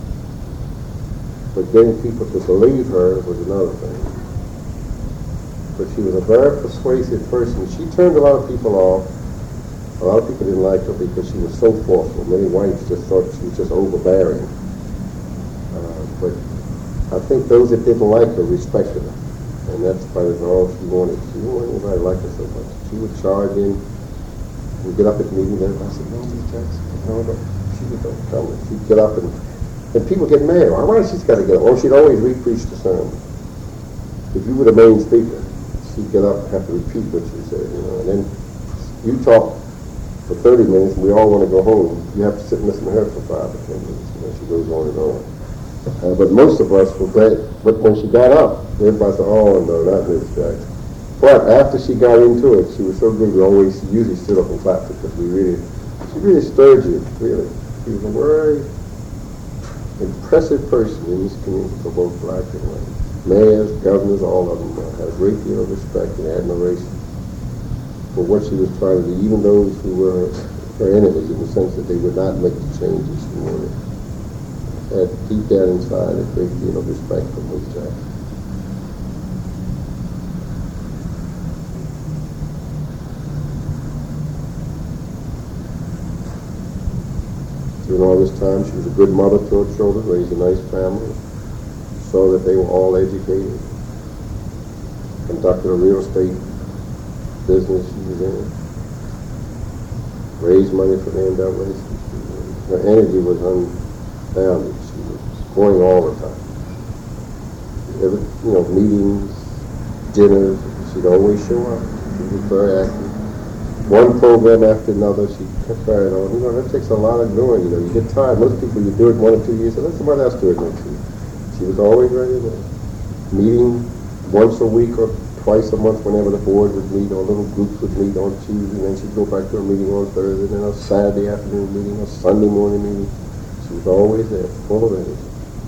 But getting people to believe her was another thing. But she was a very persuasive person. She turned a lot of people off. A lot of people didn't like her because she was so forceful. Many whites just thought she was just overbearing. But I think those that didn't like her respected her. And that's probably all she wanted. She didn't want anybody to like her so much. She would charge in and get up at meetings, and I said, no, Ms. Jackson, no. She would don't come. She'd get up, and people get mad. Why she's got to get up? Or she'd always re-preach the sermon. If you were the main speaker, she'd get up and have to repeat what she said, And then you talk for 30 minutes, and we all want to go home. You have to sit and listen to her for 5 or 10 minutes. She goes on and on. But most of us were glad. But when she got up, everybody said, oh, no, not Ms. Jackson. But after she got into it, she was so good, we usually stood up and clapped because she really stirred you, really. She was a very impressive person in this community for both black and white. Mayors, governors, all of them had a great deal of respect and admiration for what she was trying to do, even those who were her enemies, in the sense that they would not make the changes she wanted. Had deep down inside a great deal of respect for Ms. Jackson. during all this time. She was a good mother to her children, raised a nice family, so that they were all educated, conducted a real estate business she was in, raised money for the NAACP. Her energy was unbounded. She was going all the time. Meetings, dinners, she'd always show up. She was very active. One program after another, she kept carrying on. That takes a lot of doing. You get tired. Most people, you do it 1 or 2 years, and let somebody else do it next week. She was always ready to meeting once a week or twice a month whenever the board would meet, or little groups would meet on Tuesday, and then she'd go back to a meeting on Thursday, and then a Saturday afternoon meeting, a Sunday morning meeting. She was always there, full of energy.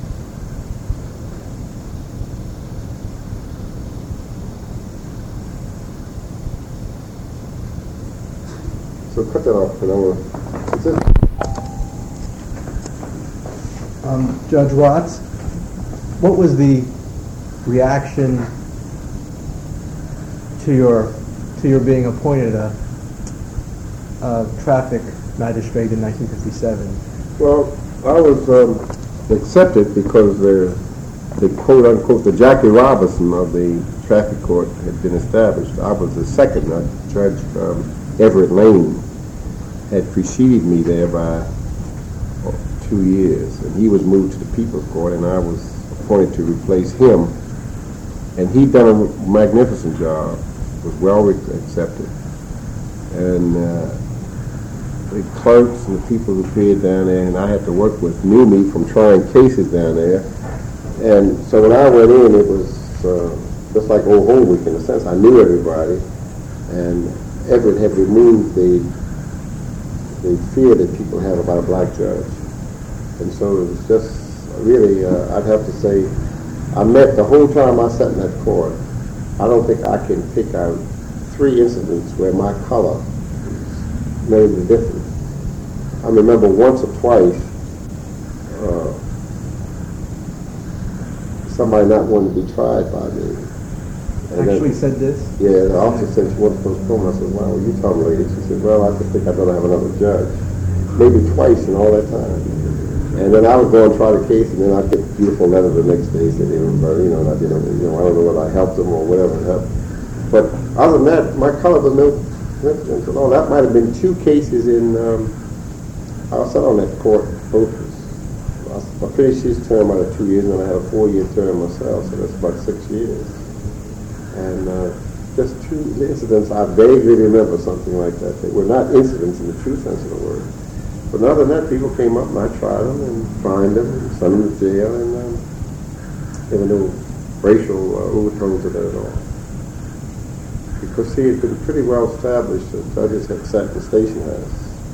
So cut that off, and that's it. Judge Watts, what was the reaction to your being appointed a traffic magistrate in 1957? Well, I was accepted because the quote unquote the Jackie Robinson of the traffic court had been established. I was the second. Judge Everett Lane had preceded me there by 2 years, and he was moved to the People's Court, and I was appointed to replace him. And he'd done a magnificent job, was well accepted. And the clerks and the people who appeared down there, and I had to work with, knew me from trying cases down there. And so when I went in, it was just like Old Home Week in a sense. I knew everybody, and Everett had removed the fear that people have about a black judge. And so it was just really, I'd have to say, I met the whole time I sat in that court, I don't think I can pick out 3 incidents where my color made the difference. I remember once or twice, somebody not wanting to be tried by me. And Actually said this? Yeah, the officer said she wanted to postpone. I said, "Well, you tell me, lady." She said, "Well, I just think I'd rather have another judge." Maybe twice in all that time. And then I would go and try the case, and then I'd get a beautiful letter the next day saying they were very, I don't know whether I helped them or whatever helped. But other than that, my color was no influence at all. That might have been 2 cases in, I sat on that court both. I finished his term out of 2 years, and then I had a 4-year term myself, so that's about 6 years. And just 2 incidents, I vaguely remember something like that. They were not incidents in the true sense of the word. But other than that, people came up and I tried them and fined them and sent them to jail, and there were no racial overtones of that at all. Because he had been pretty well established that judges had sat in the station house.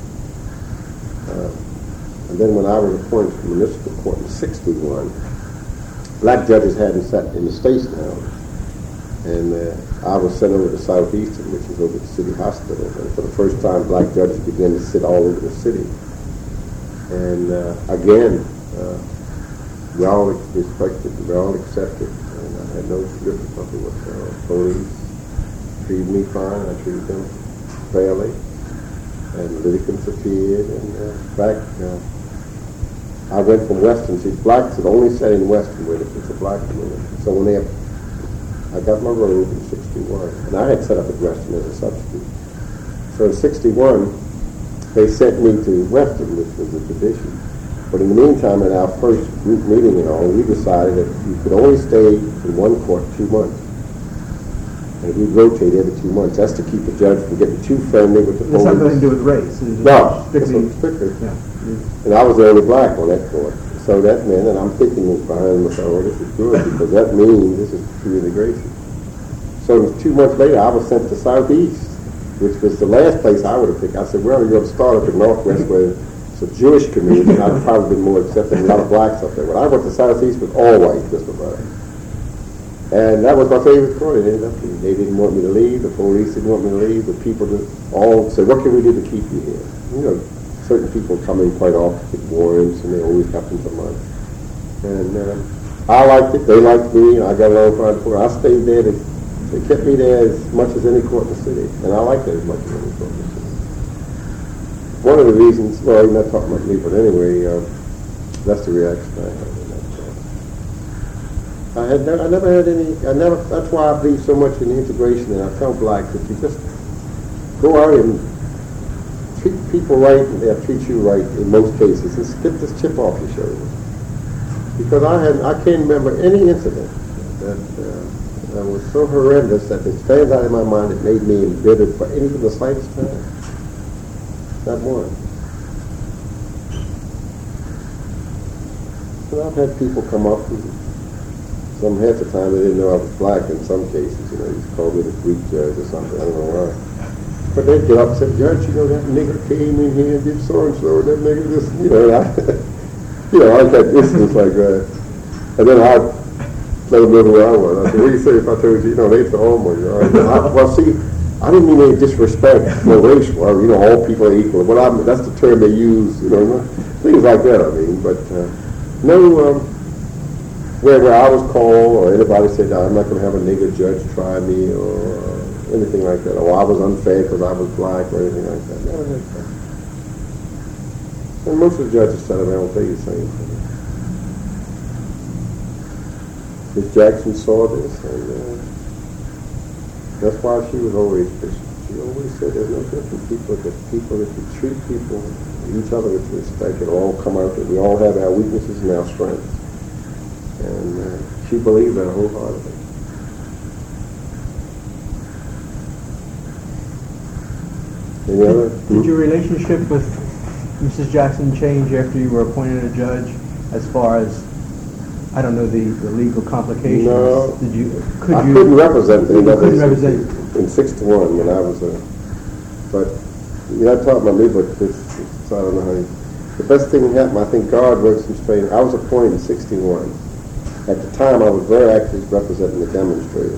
And then when I was appointed to the municipal court in 61, black judges hadn't sat in the station house. And I was sent over to Southeastern, which is over at the city hospital. And for the first time, black judges began to sit all over the city. And again, well respected, well accepted. And I had no difficulty with police. Treated me fine. I treated them fairly. And litigants appeared. And back, I went from Weston. See, blacks had only sat in Weston where it's a black community. So when I got my robe in 61, and I had set up at Weston as a substitute. So in 61, they sent me to Weston, which was a tradition. But in the meantime, at our first group meeting and all, we decided that you could only stay in one court 2 months. And we'd rotate every 2 months. That's to keep the judge from getting too friendly with the police. It's not nothing to do with race. No, Strictly, strictly. yeah. And I was the only black on that court. So that meant, and I'm thinking behind myself, oh, this is good, because that means this is true integration. So 2 months later, I was sent to Southeast, which was the last place I would have picked. I said, well, you're going to start up in Northwest where it's a Jewish community, and I'd probably been more accepted, a lot of blacks up there. But I went to Southeast with all white, just about. And that was my favorite court. It ended up being. They didn't want me to leave. The police didn't want me to leave. The people just all said, what can we do to keep you here? Certain people come in quite often with warrants, and they always got them some money. And I liked it. They liked me. I got along fine for it. I stayed there. They kept me there as much as any court in the city, and I liked it as much as any court in the city. one of the reasons, well, you're not talking about me, but anyway, that's the reaction I had. I never had any, that's why I believe so much in integration, and I tell blacks that you just go out and treat people right, and they'll treat you right in most cases. Just get this chip off your shoulder. Because I can't remember any incident that was so horrendous that it stands out in my mind, it made me embittered for any of the slightest time. Not one. And I've had people come up and half the time they didn't know I was black in some cases, you know, he's called me the Greek judge or something, I don't know why. But they'd get up and say, Judge, you know, that nigger came in here and did so-and-so, that nigger this, you know, and I've had incidents like that. And then I'd let them know who I was. I said, what do you say if I told you, you know, they the homo, you know? Well, see, I didn't mean any disrespect for race, well, you know, all people are equal. But that's the term they use, you know, things like that, I mean. But no, where I was called or anybody said, I'm not going to have a nigger judge try me or anything like that. Or I was unfair because I was black or anything like that. Never had that. And most of the judges said I don't say the same thing. Miss Jackson saw this, and that's why she was always patient. She always said there's no different people, that if you treat people, each other with respect, it all come out that we all have our weaknesses and our strengths. And she believed that wholeheartedly. Any other? Did your relationship with Mrs. Jackson change after you were appointed a judge, as far as, I don't know, the legal complications? No. I couldn't represent them. Couldn't represent. In 61 when I was but you're not talking about me, but I don't know how you, the best thing that happened, I think God works in straight. I was appointed in 61. At the time, I was very active representing the demonstrators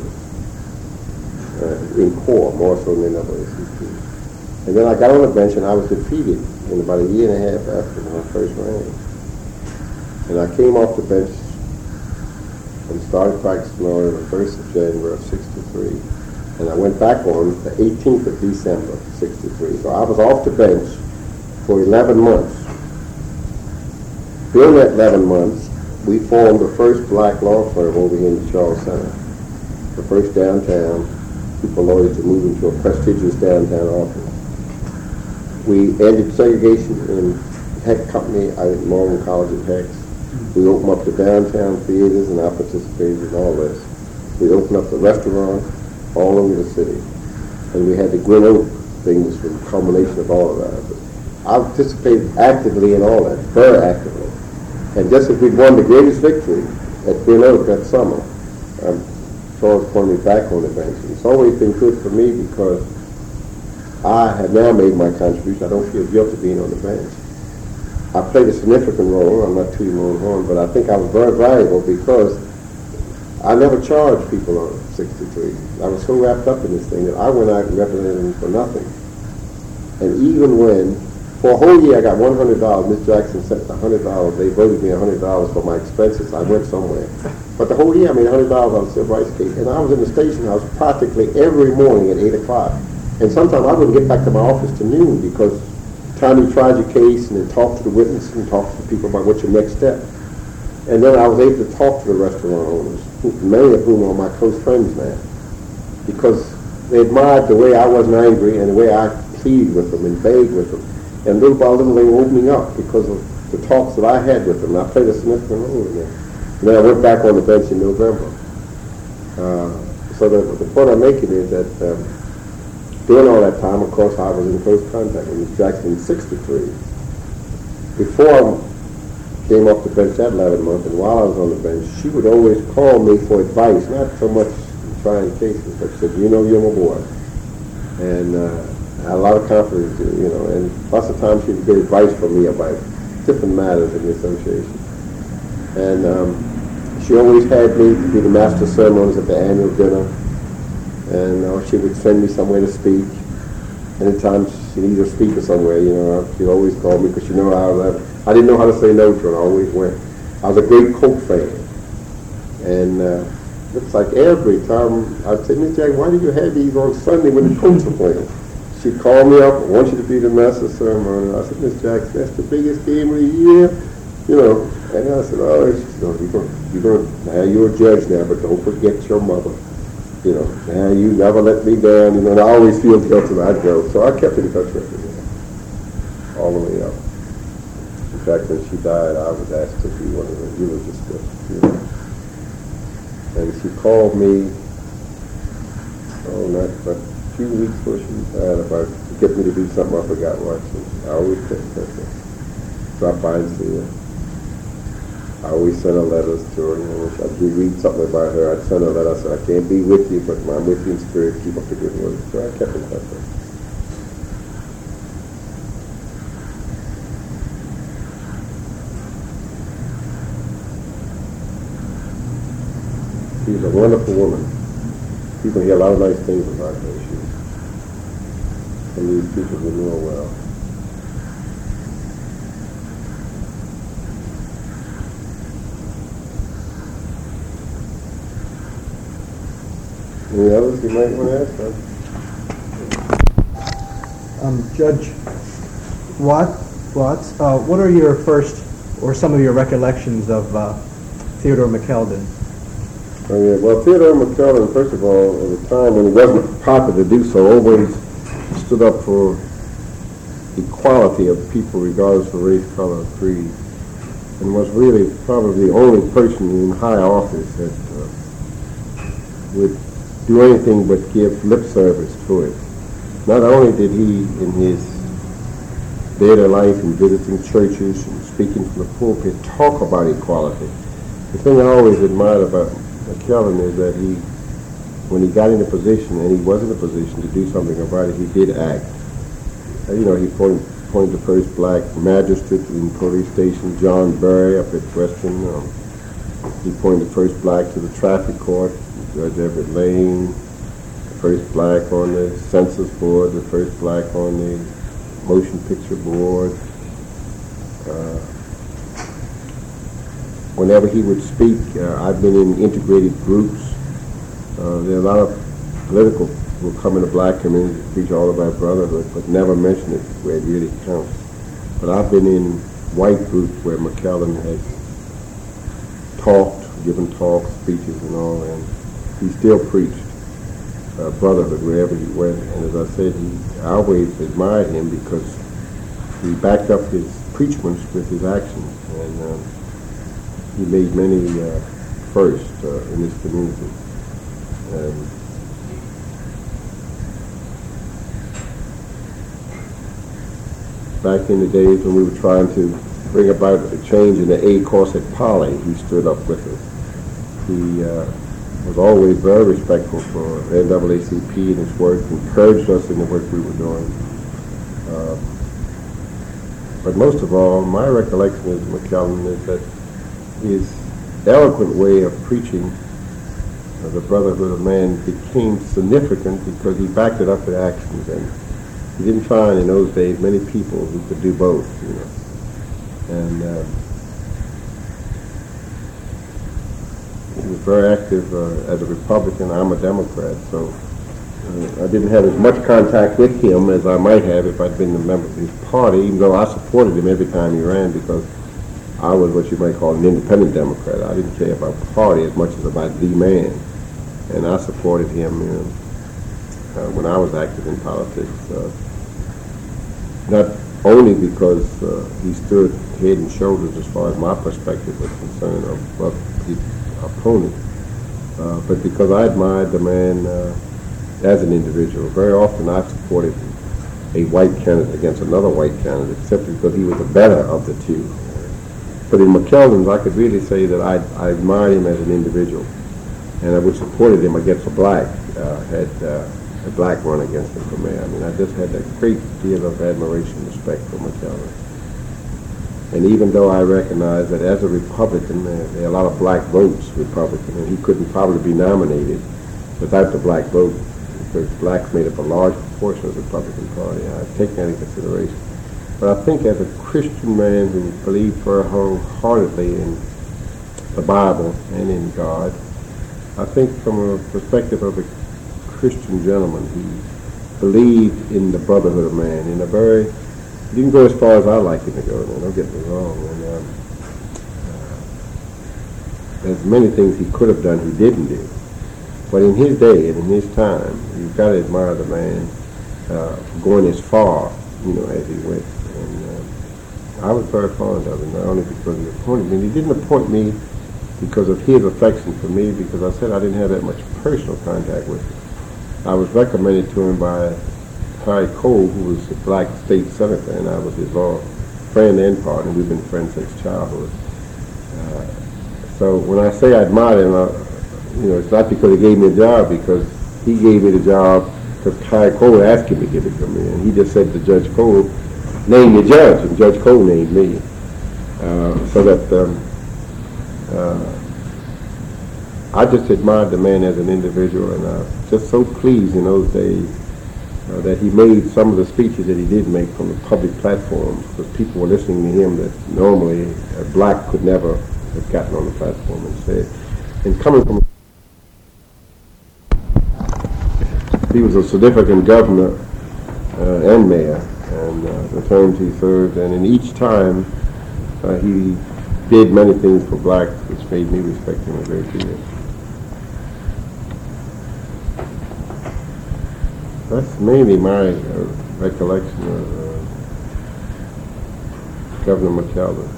in court, more so than NAACP. And then I got on the bench, and I was defeated in about a year and a half after my first ran. And I came off the bench and started practicing law on the 1st of January of 63. And I went back on the 18th of December, 63. So I was off the bench for 11 months. During that 11 months, we formed the first black law firm over here in the Charles Center. The first downtown people lawyers to move into a prestigious downtown office. We ended segregation in Heck Company out at Morgan College at Heck's. We opened up the downtown theaters, and I participated in all this. We opened up the restaurant all over the city. And we had the Glen Oak thing, which was a culmination of all of that. But I participated actively in all that, very actively. And just as we'd won the greatest victory at Glen Oak that summer, Charles appointed me back on the bench. And it's always been good for me because I have now made my contribution. I don't feel guilty being on the bench. I played a significant role. I'm not tooting my own horn, but I think I was very valuable because I never charged people on 63. I was so wrapped up in this thing that I went out and represented them for nothing. And even when, for a whole year I got $100, Miss Jackson sent $100. They voted me $100 for my expenses. I went somewhere. But the whole year I made $100 on the civil rights case. And I was in the station house practically every morning at 8 o'clock. And sometimes I wouldn't get back to my office till noon because time you tried your case and then talk to the witnesses and talk to the people about what's your next step. And then I was able to talk to the restaurant owners, many of whom are my close friends now, because they admired the way I wasn't angry and the way I pleaded with them and begged with them. And little by little they were opening up because of the talks that I had with them. And I played a significant role in that. And then I went back on the bench in November. So the point I'm making is that during all that time, of course, I was in close contact with Miss Jackson in 63. Before I came off the bench that 11 months, and while I was on the bench, she would always call me for advice, not so much in trying cases, but she said, you know, you're my boy. And I had a lot of confidence, you know, and lots of times she would get advice from me about different matters in the association. And she always had me to be the master of ceremonies at the annual dinner. And she would send me somewhere to speak. Anytime she needed a speaker somewhere, you know, she'd always call me because she knew I didn't know how to say no to her. I always went. I was a great Coke fan. And it's like every time I'd say, Miss Jack, why did you have these on Sunday when the Colts were playing? she called me up, I want you to be the master ceremony. I said, Miss Jackson, that's the biggest game of the year, And I said, oh, you're going to, now you're a judge now, but don't forget your mother. Now you never let me down, and I always feel guilty when I go. So I kept in touch with her, all the way up. In fact, when she died, I was asked to be one of the eulogists, And she called me, not a few weeks before she died, about to get me to do something I forgot what. I always kept in touch with her. Drop by and see her. I always send her letters to her. If I do read something about her, I'd send her a letter. I said, I can't be with you, but I'm with you in spirit. Keep up the good work. So I kept in touch with her. She was a wonderful woman. People hear a lot of nice things about her. Some of these people would know her well. Any others you might want to ask? Judge Watts, what are your first or some of your recollections of Theodore McKeldin? Oh, yeah. Well, Theodore McKeldin, first of all, at a time when it wasn't popular to do so, always stood up for equality of people regardless of race, color, or creed, and was really probably the only person in high office that would do anything but give lip service to it. Not only did he, in his daily life and visiting churches and speaking from the pulpit, talk about equality. The thing I always admired about McKeldin is that when he got in a position, and he was in a position to do something about it, he did act. He appointed the first black magistrate in the police station, John Berry, up at Western. He appointed the first black to the traffic court, Judge Everett Lane, the first black on the census board, the first black on the motion picture board. Whenever he would speak, I've been in integrated groups. There are a lot of political who come in the black community to preach all about brotherhood, but never mention it where it really counts. But I've been in white groups where McKeldin has talked, given talks, speeches and all, and he still preached brotherhood wherever he went. And as I said, I always admired him because he backed up his preachments with his actions, and he made many firsts in this community. Back in the days when we were trying to bring about a change in the A course at Poly, he stood up with us. He was always very respectful for NAACP and his work, encouraged us in the work we were doing. But most of all, my recollection of McKeldin is that his eloquent way of preaching the brotherhood of man became significant because he backed it up with actions, and you didn't find in those days many people who could do both, And he was very active as a Republican. I'm a Democrat, so I didn't have as much contact with him as I might have if I'd been a member of his party, even though I supported him every time he ran because I was what you might call an independent Democrat. I didn't care about party as much as about the man. And I supported him when I was active in politics. Not only because he stood head and shoulders as far as my perspective was concerned of his opponent, but because I admired the man as an individual. Very often I supported a white candidate against another white candidate simply because he was the better of the two. But in McKeldin's, I could really say that I admired him as an individual, and I would have supported him against a black, had a black run against him for mayor. I mean, I just had a great deal of admiration and respect for McKeldin. And even though I recognize that as a Republican, there are a lot of black votes Republican, and he couldn't probably be nominated without the black vote, because blacks made up a large proportion of the Republican Party. I've taken that into consideration. But I think as a Christian man who believed very wholeheartedly in the Bible and in God, I think from a perspective of a Christian gentleman, believed in the brotherhood of man in a very, he didn't go as far as I like him to go, now, don't get me wrong. And, there's many things he could have done he didn't do. But in his day and in his time, you've got to admire the man for going as far, as he went. And I was very fond of him, not only because he appointed me. He didn't appoint me because of his affection for me, because I said I didn't have that much personal contact with him. I was recommended to him by Harry Cole, who was a black state senator, and I was his law friend and partner. We've been friends since childhood. So when I say I admire him, it's not because he gave me a job, because he gave me the job because Harry Cole asked him to give it to me, and he just said to Judge Cole, name the judge, and Judge Cole named me. So that I just admired the man as an individual, and I was just so pleased in those days that he made some of the speeches that he did make from the public platforms, because people were listening to him that normally a black could never have gotten on the platform and said. And coming from, he was a significant governor and mayor, and the terms he served, and in each time he did many things for blacks, which made me respect him a great deal. That's mainly my recollection of Governor McKeldin.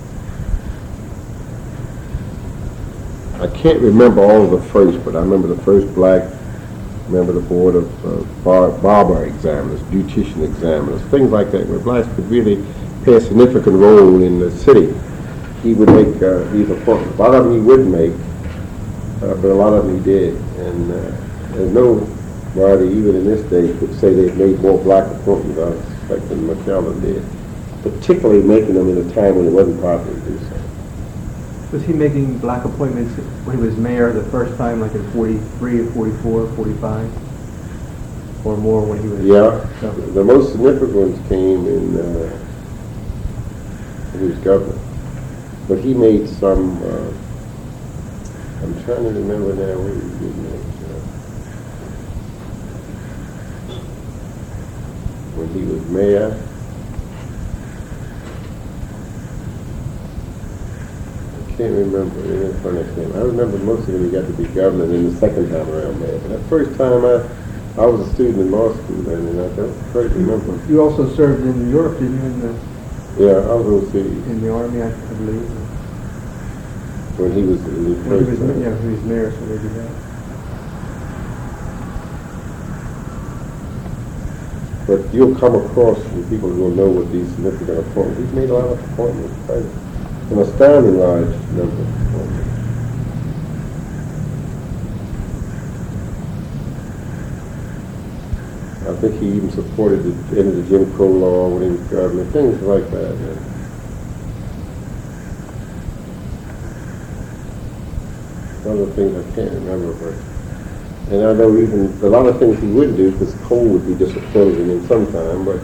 I can't remember all of the first, but I remember the first black member of the board of barber examiners, beautician examiners, things like that, where blacks could really play a significant role in the city. He would make these appointments. A lot of them he wouldn't make, but a lot of them he did. And there's nobody, even in this day, could say they've made more black appointments, I suspect, than McKeldin did, particularly making them in a time when it wasn't popular to do so. Was he making black appointments when he was mayor the first time, like in 43 or 44, 45? Or more when he was... Yeah, the most significant ones came in when he was governor. But he made some, I'm trying to remember now what he did make. When he was mayor, I can't remember his first name. I remember most of them he got to be governor, and then the second time around mayor. But that first time I was a student in law school then, and I don't quite remember. You also served in Europe, didn't you? Yeah, I was overseas. In the army, I believe. When he was in his first time. He was mayor, so maybe that. But you'll come across some people who will know what these significant appointments. He's made a lot of appointments, quite an astounding large number of appointments. I think he even supported the end of the Jim Crow law when he was governor, things like that. Yeah. Other things I can't remember, but and I know even a lot of things he wouldn't do because Cole would be disappointed in him sometime. But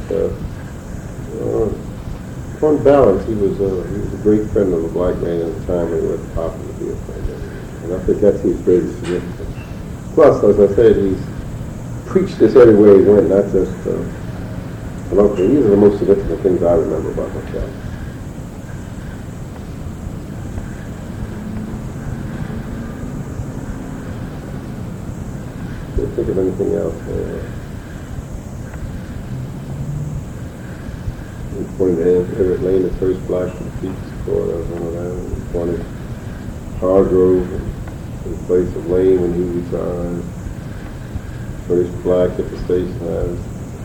on balance, he was a great friend of the black man at the time when he wasn't popular to be a friend of him. And I think that's his greatest significance. Plus, as I said, he's preached this everywhere he went, not just locally. These are the most significant things I remember about myself. Can't think of anything else. He pointed to Everett Lane, the first black from the Peaches Court. I was one of them. He pointed Hargrove in place of Lane when he resigned. First black at the station house.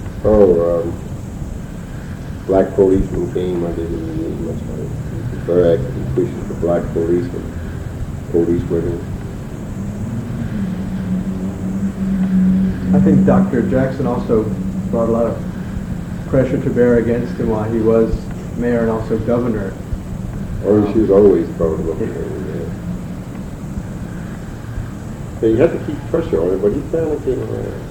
Black policeman came. I didn't really need much of it. He was very active in pushing for black policemen, police women. I think Dr. Jackson also brought a lot of pressure to bear against him while he was mayor and also governor. She was always proud of him. Yeah, you had to keep pressure on him, but he finally came around.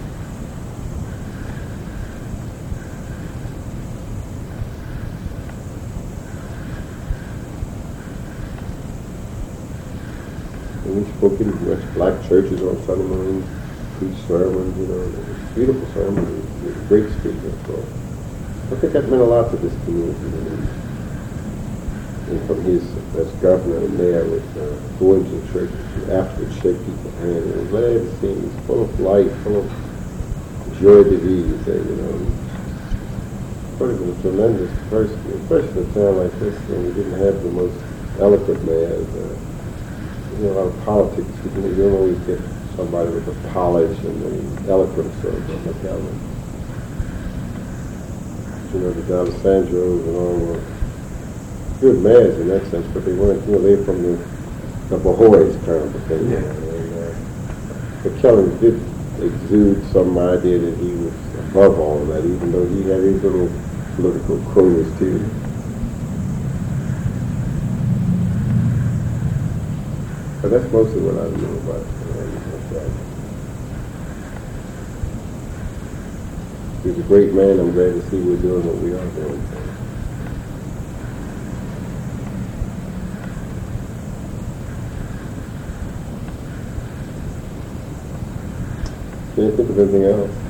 And he spoke in black churches on Sunday mornings, preached sermons, beautiful sermons. was a great speaker. So I think that meant a lot to this community. And from his, as governor and mayor, would go into churches and afterwards shake people's hands. And I'm glad to see him. He's full of life, full of joy to be, you say, you know. But he was a tremendous person, especially in a town like this when we didn't have the most eloquent mayors. You know, a lot of politics. You don't always get somebody with the polish and the eloquence of McAllen. You know, the D'Alessandros and all were good mayors in that sense, but they weren't, you know, they from the Bahoys kind of a thing. Yeah. And, McKellen did exude some idea that he was above all of that, even though he had his little political cronies too. But that's mostly what I know about McKellen. He's a great man. I'm glad to see we're doing what we are doing. Can you think of anything else?